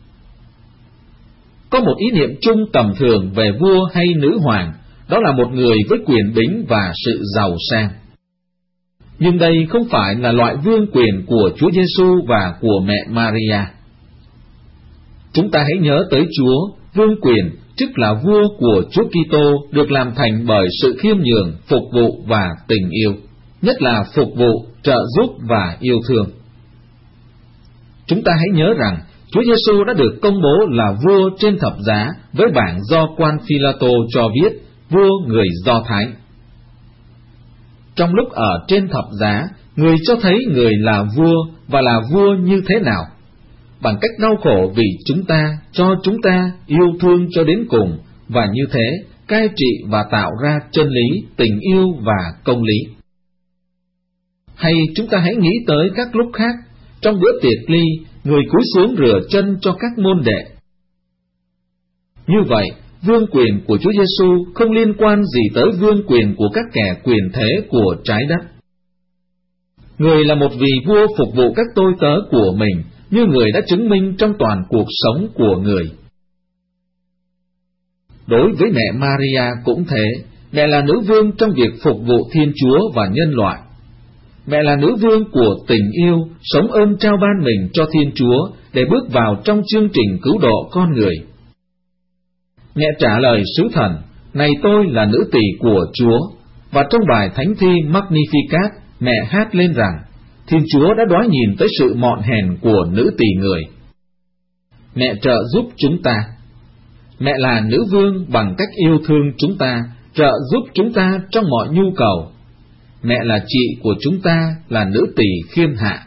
Có một ý niệm chung tầm thường về vua hay nữ hoàng, đó là một người với quyền bính và sự giàu sang. Nhưng đây không phải là loại vương quyền của Chúa Giêsu và của mẹ Maria. Chúng ta hãy nhớ tới Chúa, vương quyền, tức là vua của Chúa Kitô, được làm thành bởi sự khiêm nhường, phục vụ và tình yêu, nhất là phục vụ, trợ giúp và yêu thương. Chúng ta hãy nhớ rằng Chúa Giêsu đã được công bố là vua trên thập giá với bảng do quan Phi-la-tô cho viết vua người Do Thái. Trong lúc ở trên thập giá, người cho thấy người là vua và là vua như thế nào, bằng cách đau khổ vì chúng ta, cho chúng ta yêu thương cho đến cùng, và như thế cai trị và tạo ra chân lý, tình yêu và công lý. Hay chúng ta hãy nghĩ tới các lúc khác, trong bữa tiệc ly, người cúi xuống rửa chân cho các môn đệ. Như vậy, vương quyền của Chúa Giêsu không liên quan gì tới vương quyền của các kẻ quyền thế của trái đất. Người là một vị vua phục vụ các tôi tớ của mình, như người đã chứng minh trong toàn cuộc sống của người. Đối với mẹ Maria cũng thế, mẹ là nữ vương trong việc phục vụ Thiên Chúa và nhân loại. Mẹ là nữ vương của tình yêu, sống ơn trao ban mình cho Thiên Chúa để bước vào trong chương trình cứu độ con người. Mẹ trả lời sứ thần, này tôi là nữ tỳ của Chúa, và trong bài thánh thi Magnificat, mẹ hát lên rằng, Thiên Chúa đã đoái nhìn tới sự mọn hèn của nữ tỳ người. Mẹ trợ giúp chúng ta. Mẹ là nữ vương bằng cách yêu thương chúng ta, trợ giúp chúng ta trong mọi nhu cầu. Mẹ là chị của chúng ta, là nữ tỳ khiêm hạ.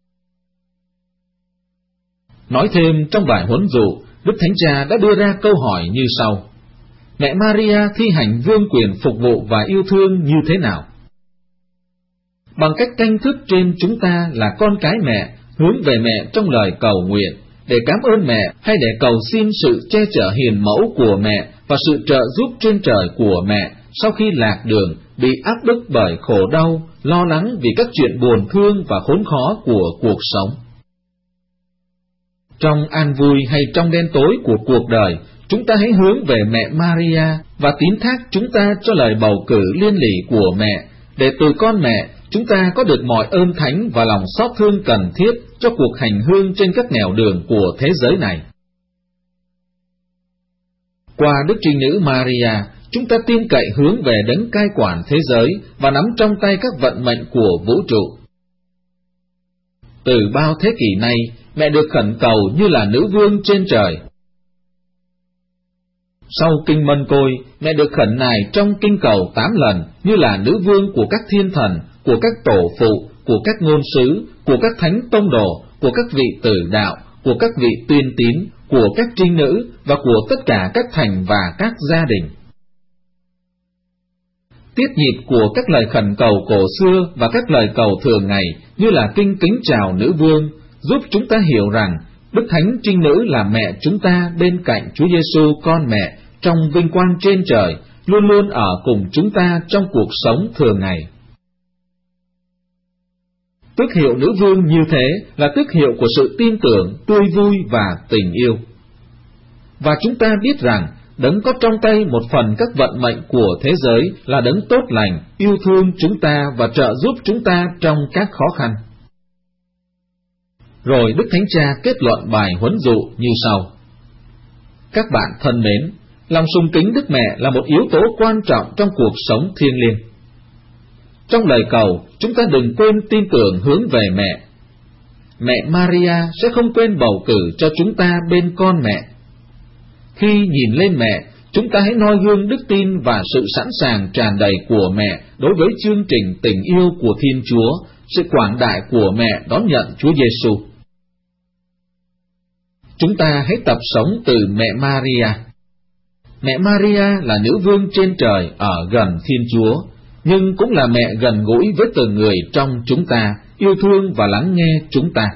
Nói thêm trong bài huấn dụ, Đức Thánh Cha đã đưa ra câu hỏi như sau: mẹ Maria thi hành vương quyền phục vụ và yêu thương như thế nào? Bằng cách canh thức trên chúng ta là con cái mẹ, hướng về mẹ trong lời cầu nguyện, để cảm ơn mẹ hay để cầu xin sự che chở hiền mẫu của mẹ và sự trợ giúp trên trời của mẹ sau khi lạc đường, bị áp bức bởi khổ đau, lo lắng vì các chuyện buồn thương và khốn khó của cuộc sống. Trong an vui hay trong đen tối của cuộc đời, chúng ta hãy hướng về mẹ Maria và tín thác chúng ta cho lời bầu cử liên lỉ của mẹ, để từ con mẹ chúng ta có được mọi ơn thánh và lòng xót thương cần thiết cho cuộc hành hương trên các nẻo đường của thế giới này. Qua Đức Trinh Nữ Maria, chúng ta tin cậy hướng về đấng cai quản thế giới và nắm trong tay các vận mệnh của vũ trụ. Từ bao thế kỷ nay, mẹ được khẩn cầu như là nữ vương trên trời. Sau kinh Mân Côi, mẹ được khẩn nài trong kinh cầu tám lần như là nữ vương của các thiên thần, của các tổ phụ, của các ngôn sứ, của các thánh tông đồ, của các vị tử đạo, của các vị tuyên tín, của các trinh nữ và của tất cả các thành và các gia đình. Tiết nhịp của các lời khẩn cầu cổ xưa và các lời cầu thường ngày như là kinh kính chào nữ vương, giúp chúng ta hiểu rằng Đức Thánh Trinh Nữ là mẹ chúng ta bên cạnh Chúa Giêsu con mẹ trong vinh quang trên trời, luôn luôn ở cùng chúng ta trong cuộc sống thường ngày. Tước hiệu nữ vương như thế là tước hiệu của sự tin tưởng, tươi vui và tình yêu. Và chúng ta biết rằng đấng có trong tay một phần các vận mệnh của thế giới là đấng tốt lành, yêu thương chúng ta và trợ giúp chúng ta trong các khó khăn. Rồi Đức Thánh Cha kết luận bài huấn dụ như sau: các bạn thân mến, lòng sùng kính Đức Mẹ là một yếu tố quan trọng trong cuộc sống thiêng liêng. Trong lời cầu, chúng ta đừng quên tin tưởng hướng về mẹ. Mẹ Maria sẽ không quên bầu cử cho chúng ta bên con mẹ. Khi nhìn lên mẹ, chúng ta hãy noi gương đức tin và sự sẵn sàng tràn đầy của mẹ đối với chương trình tình yêu của Thiên Chúa, sự quảng đại của mẹ đón nhận Chúa Giêsu. Chúng ta hãy tập sống từ mẹ Maria. Mẹ Maria là nữ vương trên trời ở gần Thiên Chúa, nhưng cũng là mẹ gần gũi với từng người trong chúng ta, yêu thương và lắng nghe chúng ta.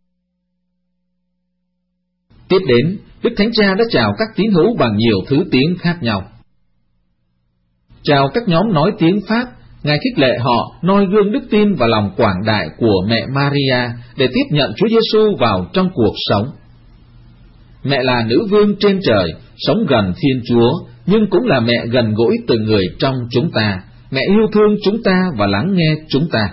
Tiếp đến, Đức Thánh Cha đã chào các tín hữu bằng nhiều thứ tiếng khác nhau. Chào các nhóm nói tiếng Pháp, Ngài khích lệ họ noi gương đức tin và lòng quảng đại của mẹ Maria để tiếp nhận Chúa Giêsu vào trong cuộc sống. Mẹ là nữ vương trên trời, sống gần Thiên Chúa, nhưng cũng là mẹ gần gũi từng người trong chúng ta, mẹ yêu thương chúng ta và lắng nghe chúng ta.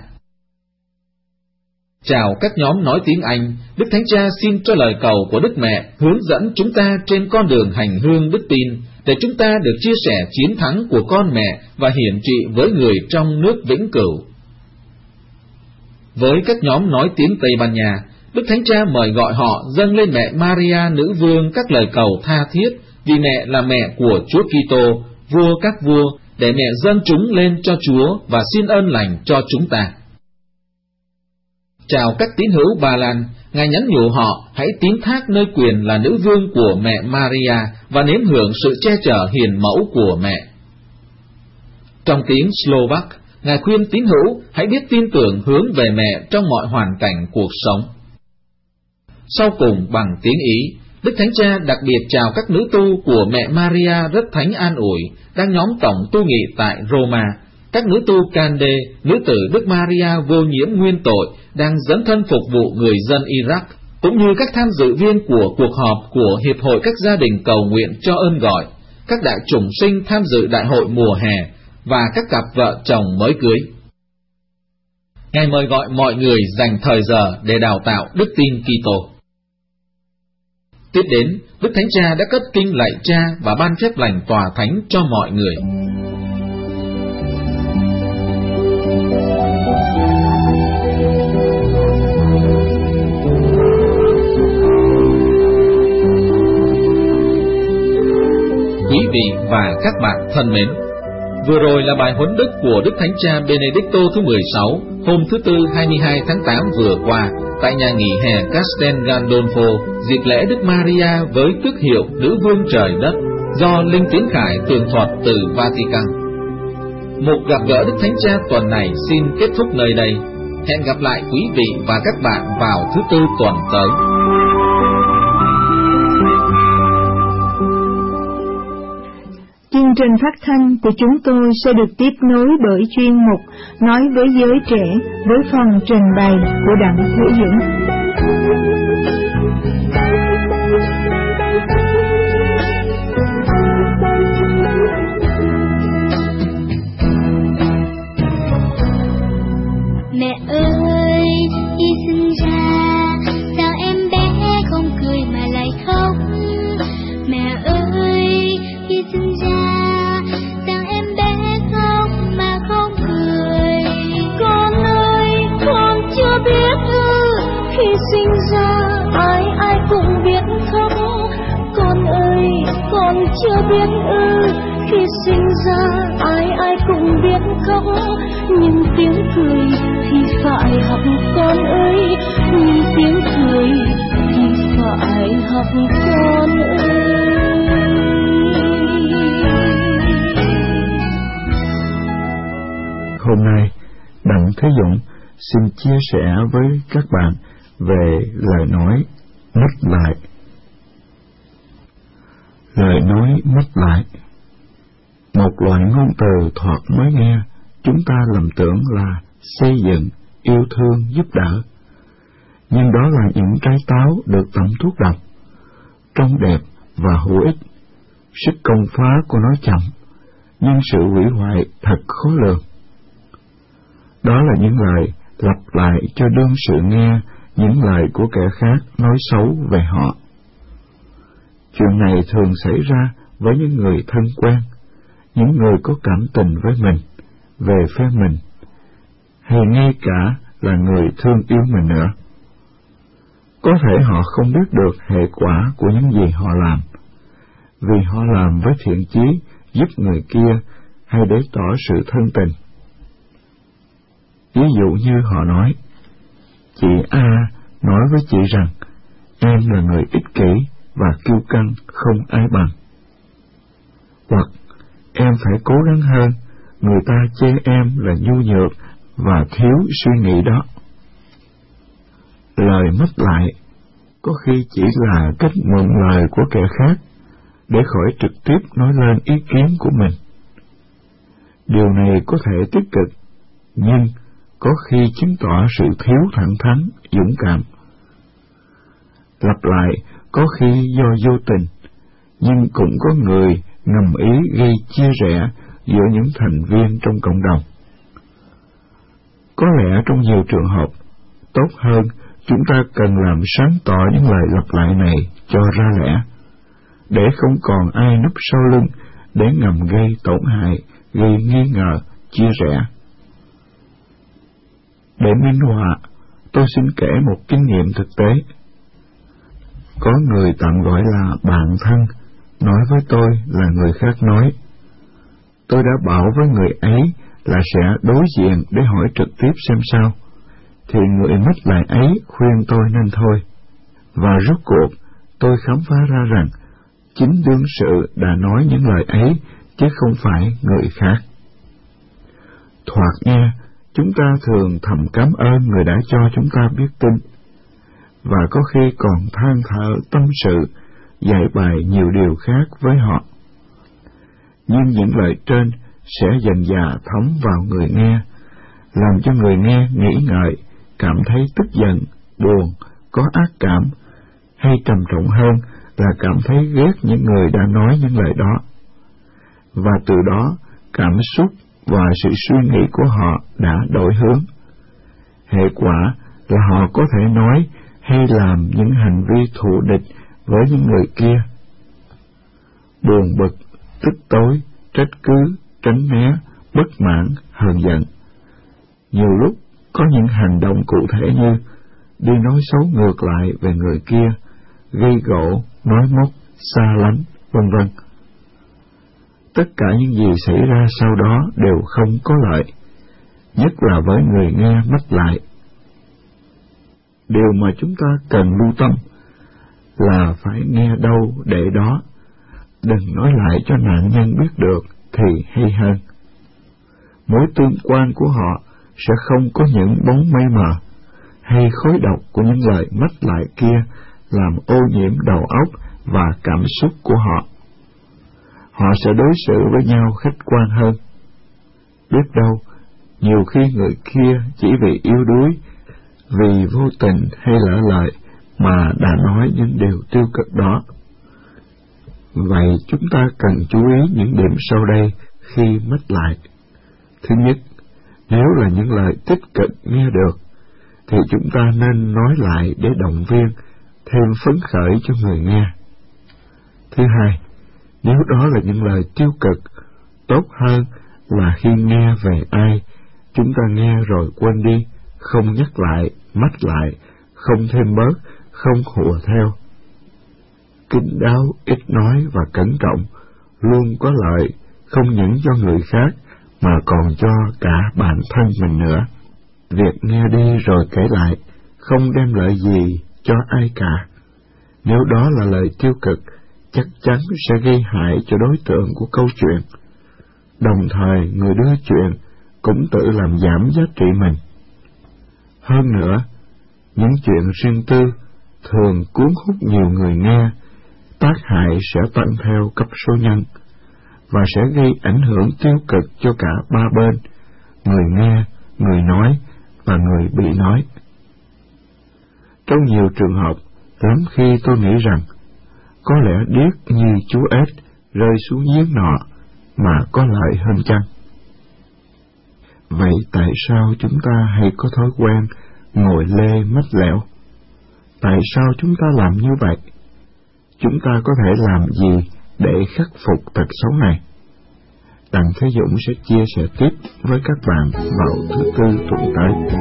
Chào các nhóm nói tiếng Anh, Đức Thánh Cha xin cho lời cầu của Đức Mẹ hướng dẫn chúng ta trên con đường hành hương đức tin, để chúng ta được chia sẻ chiến thắng của con mẹ và hiển trị với người trong nước vĩnh cửu. Với các nhóm nói tiếng Tây Ban Nha, Đức Thánh Cha mời gọi họ dâng lên mẹ Maria nữ vương các lời cầu tha thiết, vì mẹ là mẹ của Chúa Kitô, vua các vua, để mẹ dâng chúng lên cho Chúa và xin ơn lành cho chúng ta. Chào các tín hữu Ba Lan, Ngài nhắn nhủ họ hãy tín thác nơi quyền là nữ vương của mẹ Maria và nếm hưởng sự che chở hiền mẫu của mẹ. Trong tiếng Slovak, Ngài khuyên tín hữu hãy biết tin tưởng hướng về mẹ trong mọi hoàn cảnh cuộc sống. Sau cùng, bằng tiếng Ý, Đức Thánh Cha đặc biệt chào các nữ tu của mẹ Maria rất thánh an ủi, đang nhóm tổng tu nghị tại Roma, các nữ tu Cande, nữ tử Đức Maria vô nhiễm nguyên tội, đang dấn thân phục vụ người dân Iraq, cũng như các tham dự viên của cuộc họp của Hiệp hội các gia đình cầu nguyện cho ơn gọi, các đại chủng sinh tham dự đại hội mùa hè, và các cặp vợ chồng mới cưới. Ngài mời gọi mọi người dành thời giờ để đào tạo đức tin Kitô. Tiếp đến, Đức Thánh Cha đã cất kinh lạy Cha và ban phép lành tòa thánh cho mọi người. Quý vị và các bạn thân mến, vừa rồi là bài huấn đức của Đức Thánh Cha Benedicto thứ mười sáu, hôm thứ Tư hai mươi hai tháng tám vừa qua, tại nhà nghỉ hè Castel Gandolfo, dịp lễ Đức Maria với tước hiệu Nữ Vương Trời Đất, do Linh Tiến Khải tường thuật từ Vatican. Một gặp gỡ Đức Thánh Cha tuần này xin kết thúc nơi đây. Hẹn gặp lại quý vị và các bạn vào thứ Tư tuần tới. Chương trình phát thanh của chúng tôi sẽ được tiếp nối bởi chuyên mục Nói với giới trẻ với phần trình bày của Đặng Hữu Dũng. Mẹ ơi, khi sinh ra, sao em bé không cười mà lại khóc? Mẹ ơi, khi sinh ra, sao em bé khóc mà không cười? Con ơi, con chưa biết ư, khi sinh ra, ai ai cũng biết khóc. Con ơi, con chưa biết ư, khi sinh ra, ai ai cũng biết khóc. Nhưng tiếng cười thì phải học con ơi, nhưng tiếng cười thì phải học con ơi. Hôm nay, Đặng Thế Dũng xin chia sẻ với các bạn về lời nói mất lại. Lời nói mất lại, một loại ngôn từ thoạt mới nghe, chúng ta lầm tưởng là xây dựng, yêu thương, giúp đỡ. Nhưng đó là những trái táo được tẩm thuốc độc, trông đẹp và hữu ích. Sức công phá của nó chậm, nhưng sự hủy hoại thật khó lường. Đó là những lời lặp lại cho đương sự nghe những lời của kẻ khác nói xấu về họ. Chuyện này thường xảy ra với những người thân quen, những người có cảm tình với mình, về phe mình, hay ngay cả là người thương yêu mình nữa. Có thể họ không biết được hệ quả của những gì họ làm, vì họ làm với thiện chí giúp người kia hay để tỏ sự thân tình. Ví dụ như họ nói, chị A nói với chị rằng em là người ích kỷ và kiêu căng không ai bằng. Hoặc em phải cố gắng hơn, người ta chê em là nhu nhược và thiếu suy nghĩ đó. Lời mất lại có khi chỉ là cách mượn lời của kẻ khác để khỏi trực tiếp nói lên ý kiến của mình. Điều này có thể tích cực, nhưng có khi chứng tỏ sự thiếu thẳng thắn, dũng cảm. Lặp lại, có khi do vô tình, nhưng cũng có người ngầm ý gây chia rẽ giữa những thành viên trong cộng đồng. Có lẽ trong nhiều trường hợp, tốt hơn chúng ta cần làm sáng tỏ những lời lặp lại này cho ra lẽ, để không còn ai núp sau lưng để ngầm gây tổn hại, gây nghi ngờ, chia rẽ. Để minh họa, tôi xin kể một kinh nghiệm thực tế. Có người tạm gọi là bạn thân, nói với tôi là người khác nói. Tôi đã bảo với người ấy là sẽ đối diện để hỏi trực tiếp xem sao, thì người mất lại ấy khuyên tôi nên thôi. Và rốt cuộc, tôi khám phá ra rằng chính đương sự đã nói những lời ấy, chứ không phải người khác. Thoạt nghe, chúng ta thường thầm cảm ơn người đã cho chúng ta biết tin, và có khi còn than thở tâm sự, dạy bài nhiều điều khác với họ. Nhưng những lời trên sẽ dần dà thấm vào người nghe, làm cho người nghe nghĩ ngợi, cảm thấy tức giận, buồn, có ác cảm, hay trầm trọng hơn là cảm thấy ghét những người đã nói những lời đó. Và từ đó, cảm xúc và sự suy nghĩ của họ đã đổi hướng. Hệ quả là họ có thể nói hay làm những hành vi thù địch với những người kia. Buồn bực, tức tối, trách cứ, tránh né, bất mãn, hờn giận. Nhiều lúc có những hành động cụ thể như đi nói xấu ngược lại về người kia, gây gổ, nói móc, xa lánh, vân vân. Tất cả những gì xảy ra sau đó đều không có lợi, nhất là với người nghe mất lại. Điều mà chúng ta cần lưu tâm là phải nghe đâu để đó, đừng nói lại cho nạn nhân biết được thì hay hơn. Mối tương quan của họ sẽ không có những bóng mây mờ hay khói độc của những lời mất lại kia làm ô nhiễm đầu óc và cảm xúc của họ. Họ sẽ đối xử với nhau khách quan hơn. Biết đâu, nhiều khi người kia chỉ vì yếu đuối, vì vô tình hay lỡ lời mà đã nói những điều tiêu cực đó. Vậy chúng ta cần chú ý những điểm sau đây khi mất lại. Thứ nhất, nếu là những lời tích cực nghe được, thì chúng ta nên nói lại để động viên, thêm phấn khởi cho người nghe. Thứ hai, nếu đó là những lời tiêu cực, tốt hơn là khi nghe về ai, chúng ta nghe rồi quên đi, không nhắc lại, mách lại, không thêm bớt, không hùa theo. Kín đáo, ít nói và cẩn trọng luôn có lợi, không những cho người khác mà còn cho cả bản thân mình nữa. Việc nghe đi rồi kể lại không đem lợi gì cho ai cả. Nếu đó là lời tiêu cực, chắc chắn sẽ gây hại cho đối tượng của câu chuyện. Đồng thời, người đưa chuyện cũng tự làm giảm giá trị mình. Hơn nữa, những chuyện riêng tư thường cuốn hút nhiều người nghe, tác hại sẽ tăng theo cấp số nhân, và sẽ gây ảnh hưởng tiêu cực cho cả ba bên, người nghe, người nói và người bị nói. Trong nhiều trường hợp, lắm khi tôi nghĩ rằng, có lẽ điếc như chú ếch rơi xuống giếng nọ mà có lợi hơn chăng? Vậy tại sao chúng ta hay có thói quen ngồi lê mách lẻo? Tại sao chúng ta làm như vậy? Chúng ta có thể làm gì để khắc phục tật xấu này? Đặng Thế Dũng sẽ chia sẻ tiếp với các bạn vào thứ Tư tuần tới.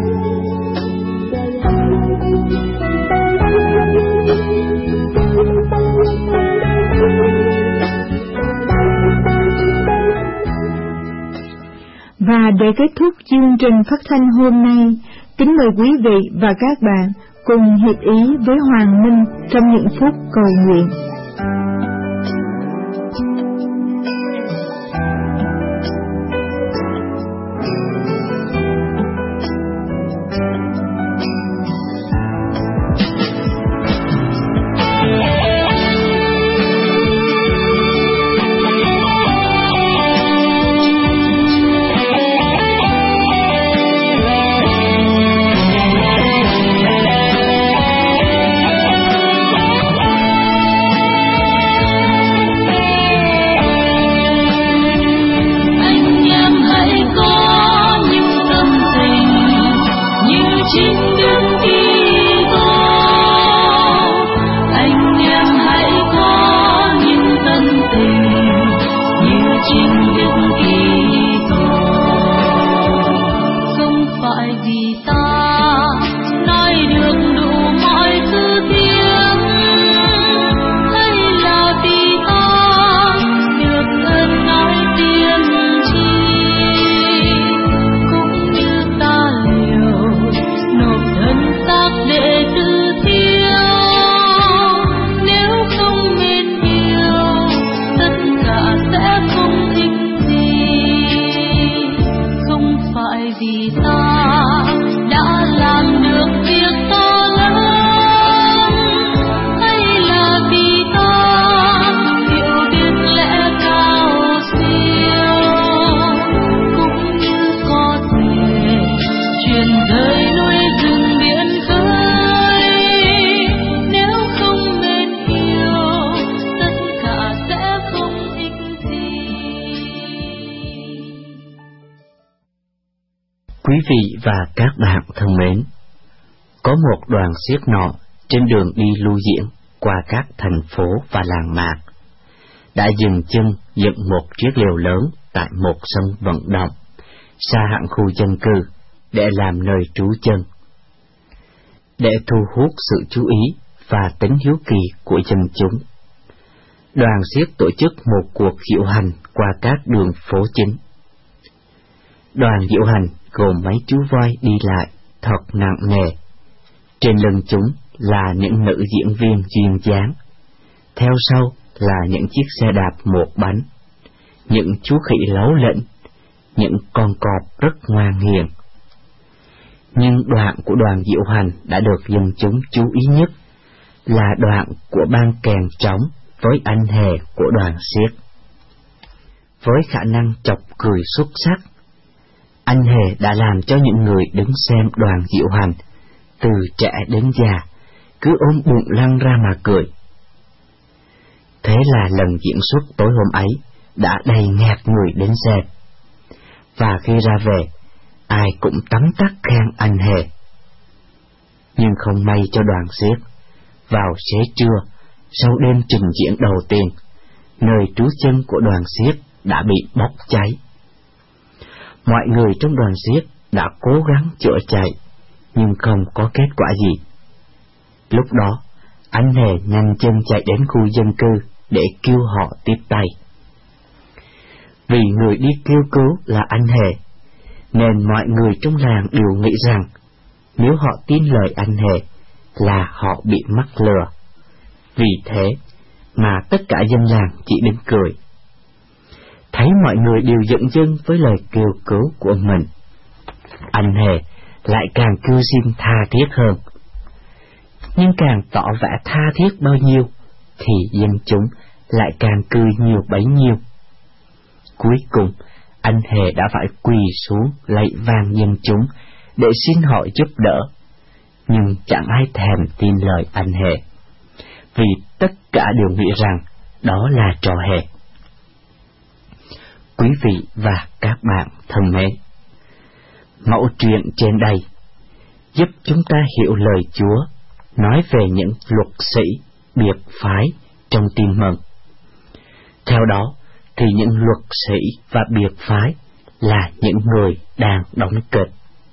Và để kết thúc chương trình phát thanh hôm nay, kính mời quý vị và các bạn cùng hiệp ý với Hoàng Minh trong những phút cầu nguyện. Quý vị và các bạn thân mến, có một đoàn xiếc nọ trên đường đi lưu diễn qua các thành phố và làng mạc đã dừng chân dựng một chiếc lều lớn tại một sân vận động xa hẳn khu dân cư để làm nơi trú chân. Để thu hút sự chú ý và tính hiếu kỳ của dân chúng, đoàn xiếc tổ chức một cuộc diễu hành qua các đường phố chính. Đoàn diễu hành gồm mấy chú voi đi lại thật nặng nề. Trên lưng chúng là những nữ diễn viên duyên dáng, theo sau là những chiếc xe đạp một bánh, những chú khỉ lấu lĩnh, những con cọp rất ngoan hiền. Nhưng đoạn của đoàn diễu hành đã được dân chúng chú ý nhất là đoạn của ban kèn trống với anh hề của đoàn xiếc. Với khả năng chọc cười xuất sắc, anh hề đã làm cho những người đứng xem đoàn diễu hành, từ trẻ đến già, cứ ôm bụng lăn ra mà cười. Thế là lần diễn xuất tối hôm ấy đã đầy nghẹt người đến xem. Và khi ra về, ai cũng tấm tắc khen anh hề. Nhưng không may cho đoàn xiếc, vào xế trưa, sau đêm trình diễn đầu tiên, nơi trú chân của đoàn xiếc đã bị bốc cháy. Mọi người trong đoàn xiếc đã cố gắng chữa chạy, nhưng không có kết quả gì. Lúc đó, anh hề nhanh chân chạy đến khu dân cư để kêu họ tiếp tay. Vì người đi kêu cứu là anh hề, nên mọi người trong làng đều nghĩ rằng nếu họ tin lời anh hề là họ bị mắc lừa. Vì thế mà tất cả dân làng chỉ đứng cười. Thấy mọi người đều dửng dưng với lời kêu cứu của mình, anh hề lại càng kêu xin tha thiết hơn. Nhưng càng tỏ vẻ tha thiết bao nhiêu, thì dân chúng lại càng cười nhiều bấy nhiêu. Cuối cùng, anh hề đã phải quỳ xuống lạy van dân chúng để xin họ giúp đỡ, nhưng chẳng ai thèm tin lời anh hề, vì tất cả đều nghĩ rằng đó là trò hề. Quý vị và các bạn thân mến, mẫu chuyện trên đây giúp chúng ta hiểu lời Chúa nói về những luật sĩ biệt phái trong Tin Mừng. Theo đó thì những luật sĩ và biệt phái là những người đang đóng kịch.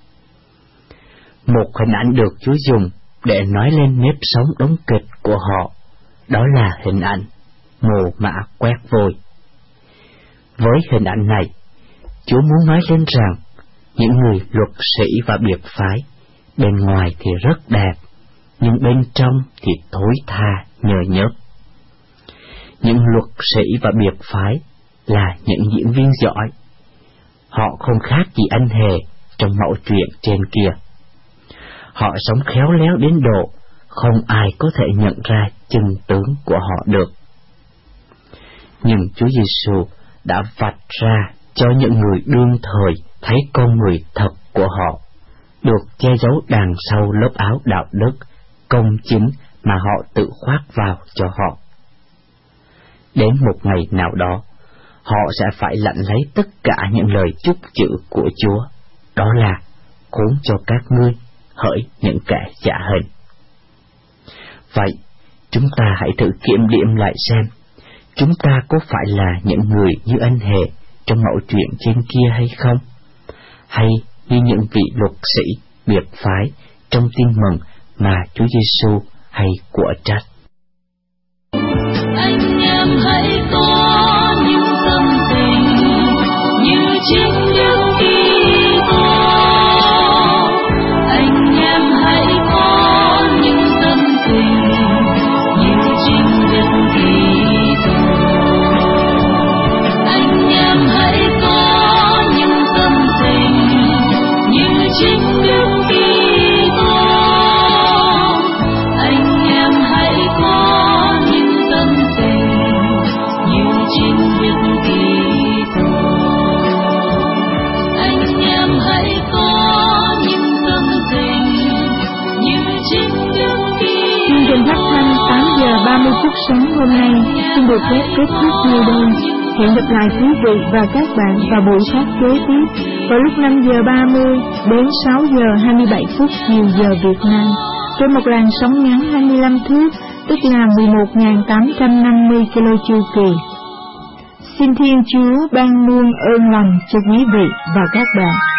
Một hình ảnh được Chúa dùng để nói lên nếp sống đóng kịch của họ, đó là hình ảnh mồ mả quét vôi. Với hình ảnh này, Chúa muốn nói lên rằng những người luật sĩ và biệt phái bên ngoài thì rất đẹp, nhưng bên trong thì thối tha nhơ nhớp. Những luật sĩ và biệt phái là những diễn viên giỏi. Họ không khác gì anh hề trong mẩu chuyện trên kia. Họ sống khéo léo đến độ không ai có thể nhận ra chân tướng của họ được. Nhưng Chúa Giêsu đã vạch ra cho những người đương thời thấy con người thật của họ, được che giấu đằng sau lớp áo đạo đức công chính mà họ tự khoác vào cho họ. Đến một ngày nào đó, họ sẽ phải lãnh lấy tất cả những lời chúc chữ của Chúa, đó là khốn cho các ngươi hỡi những kẻ giả hình. Vậy, chúng ta hãy thử kiểm điểm lại xem, chúng ta có phải là những người như anh hề trong mẫu chuyện trên kia hay không? Hay như những vị luật sĩ, biệt phái trong tin mừng mà Chúa Giêsu hay của trách? Anh em hãy có những tâm tình như chính Đức Kitô. Anh em hãy có những tâm tình như chính Đức Kitô. Anh em hãy có những tâm tình như chính Đức Kitô. Anh em hãy có những tâm tình như chính Đức Kitô. Anh em hãy có những tâm tình như chính Đức Kitô. Chương trình phát thanh tám giờ ba mươi phút sáng hôm nay xin được phép kết thúc nơi đây. Hẹn gặp lại quý vị và các bạn vào buổi phát kế tiếp vào lúc năm giờ ba mươi đến sáu giờ hai mươi bảy phút chiều giờ Việt Nam trên một làn sóng ngắn hai mươi lăm thước, tức là mười một nghìn tám trăm năm mươi ki lô chu kỳ. Xin Thiên Chúa ban luôn ơn lành cho quý vị và các bạn.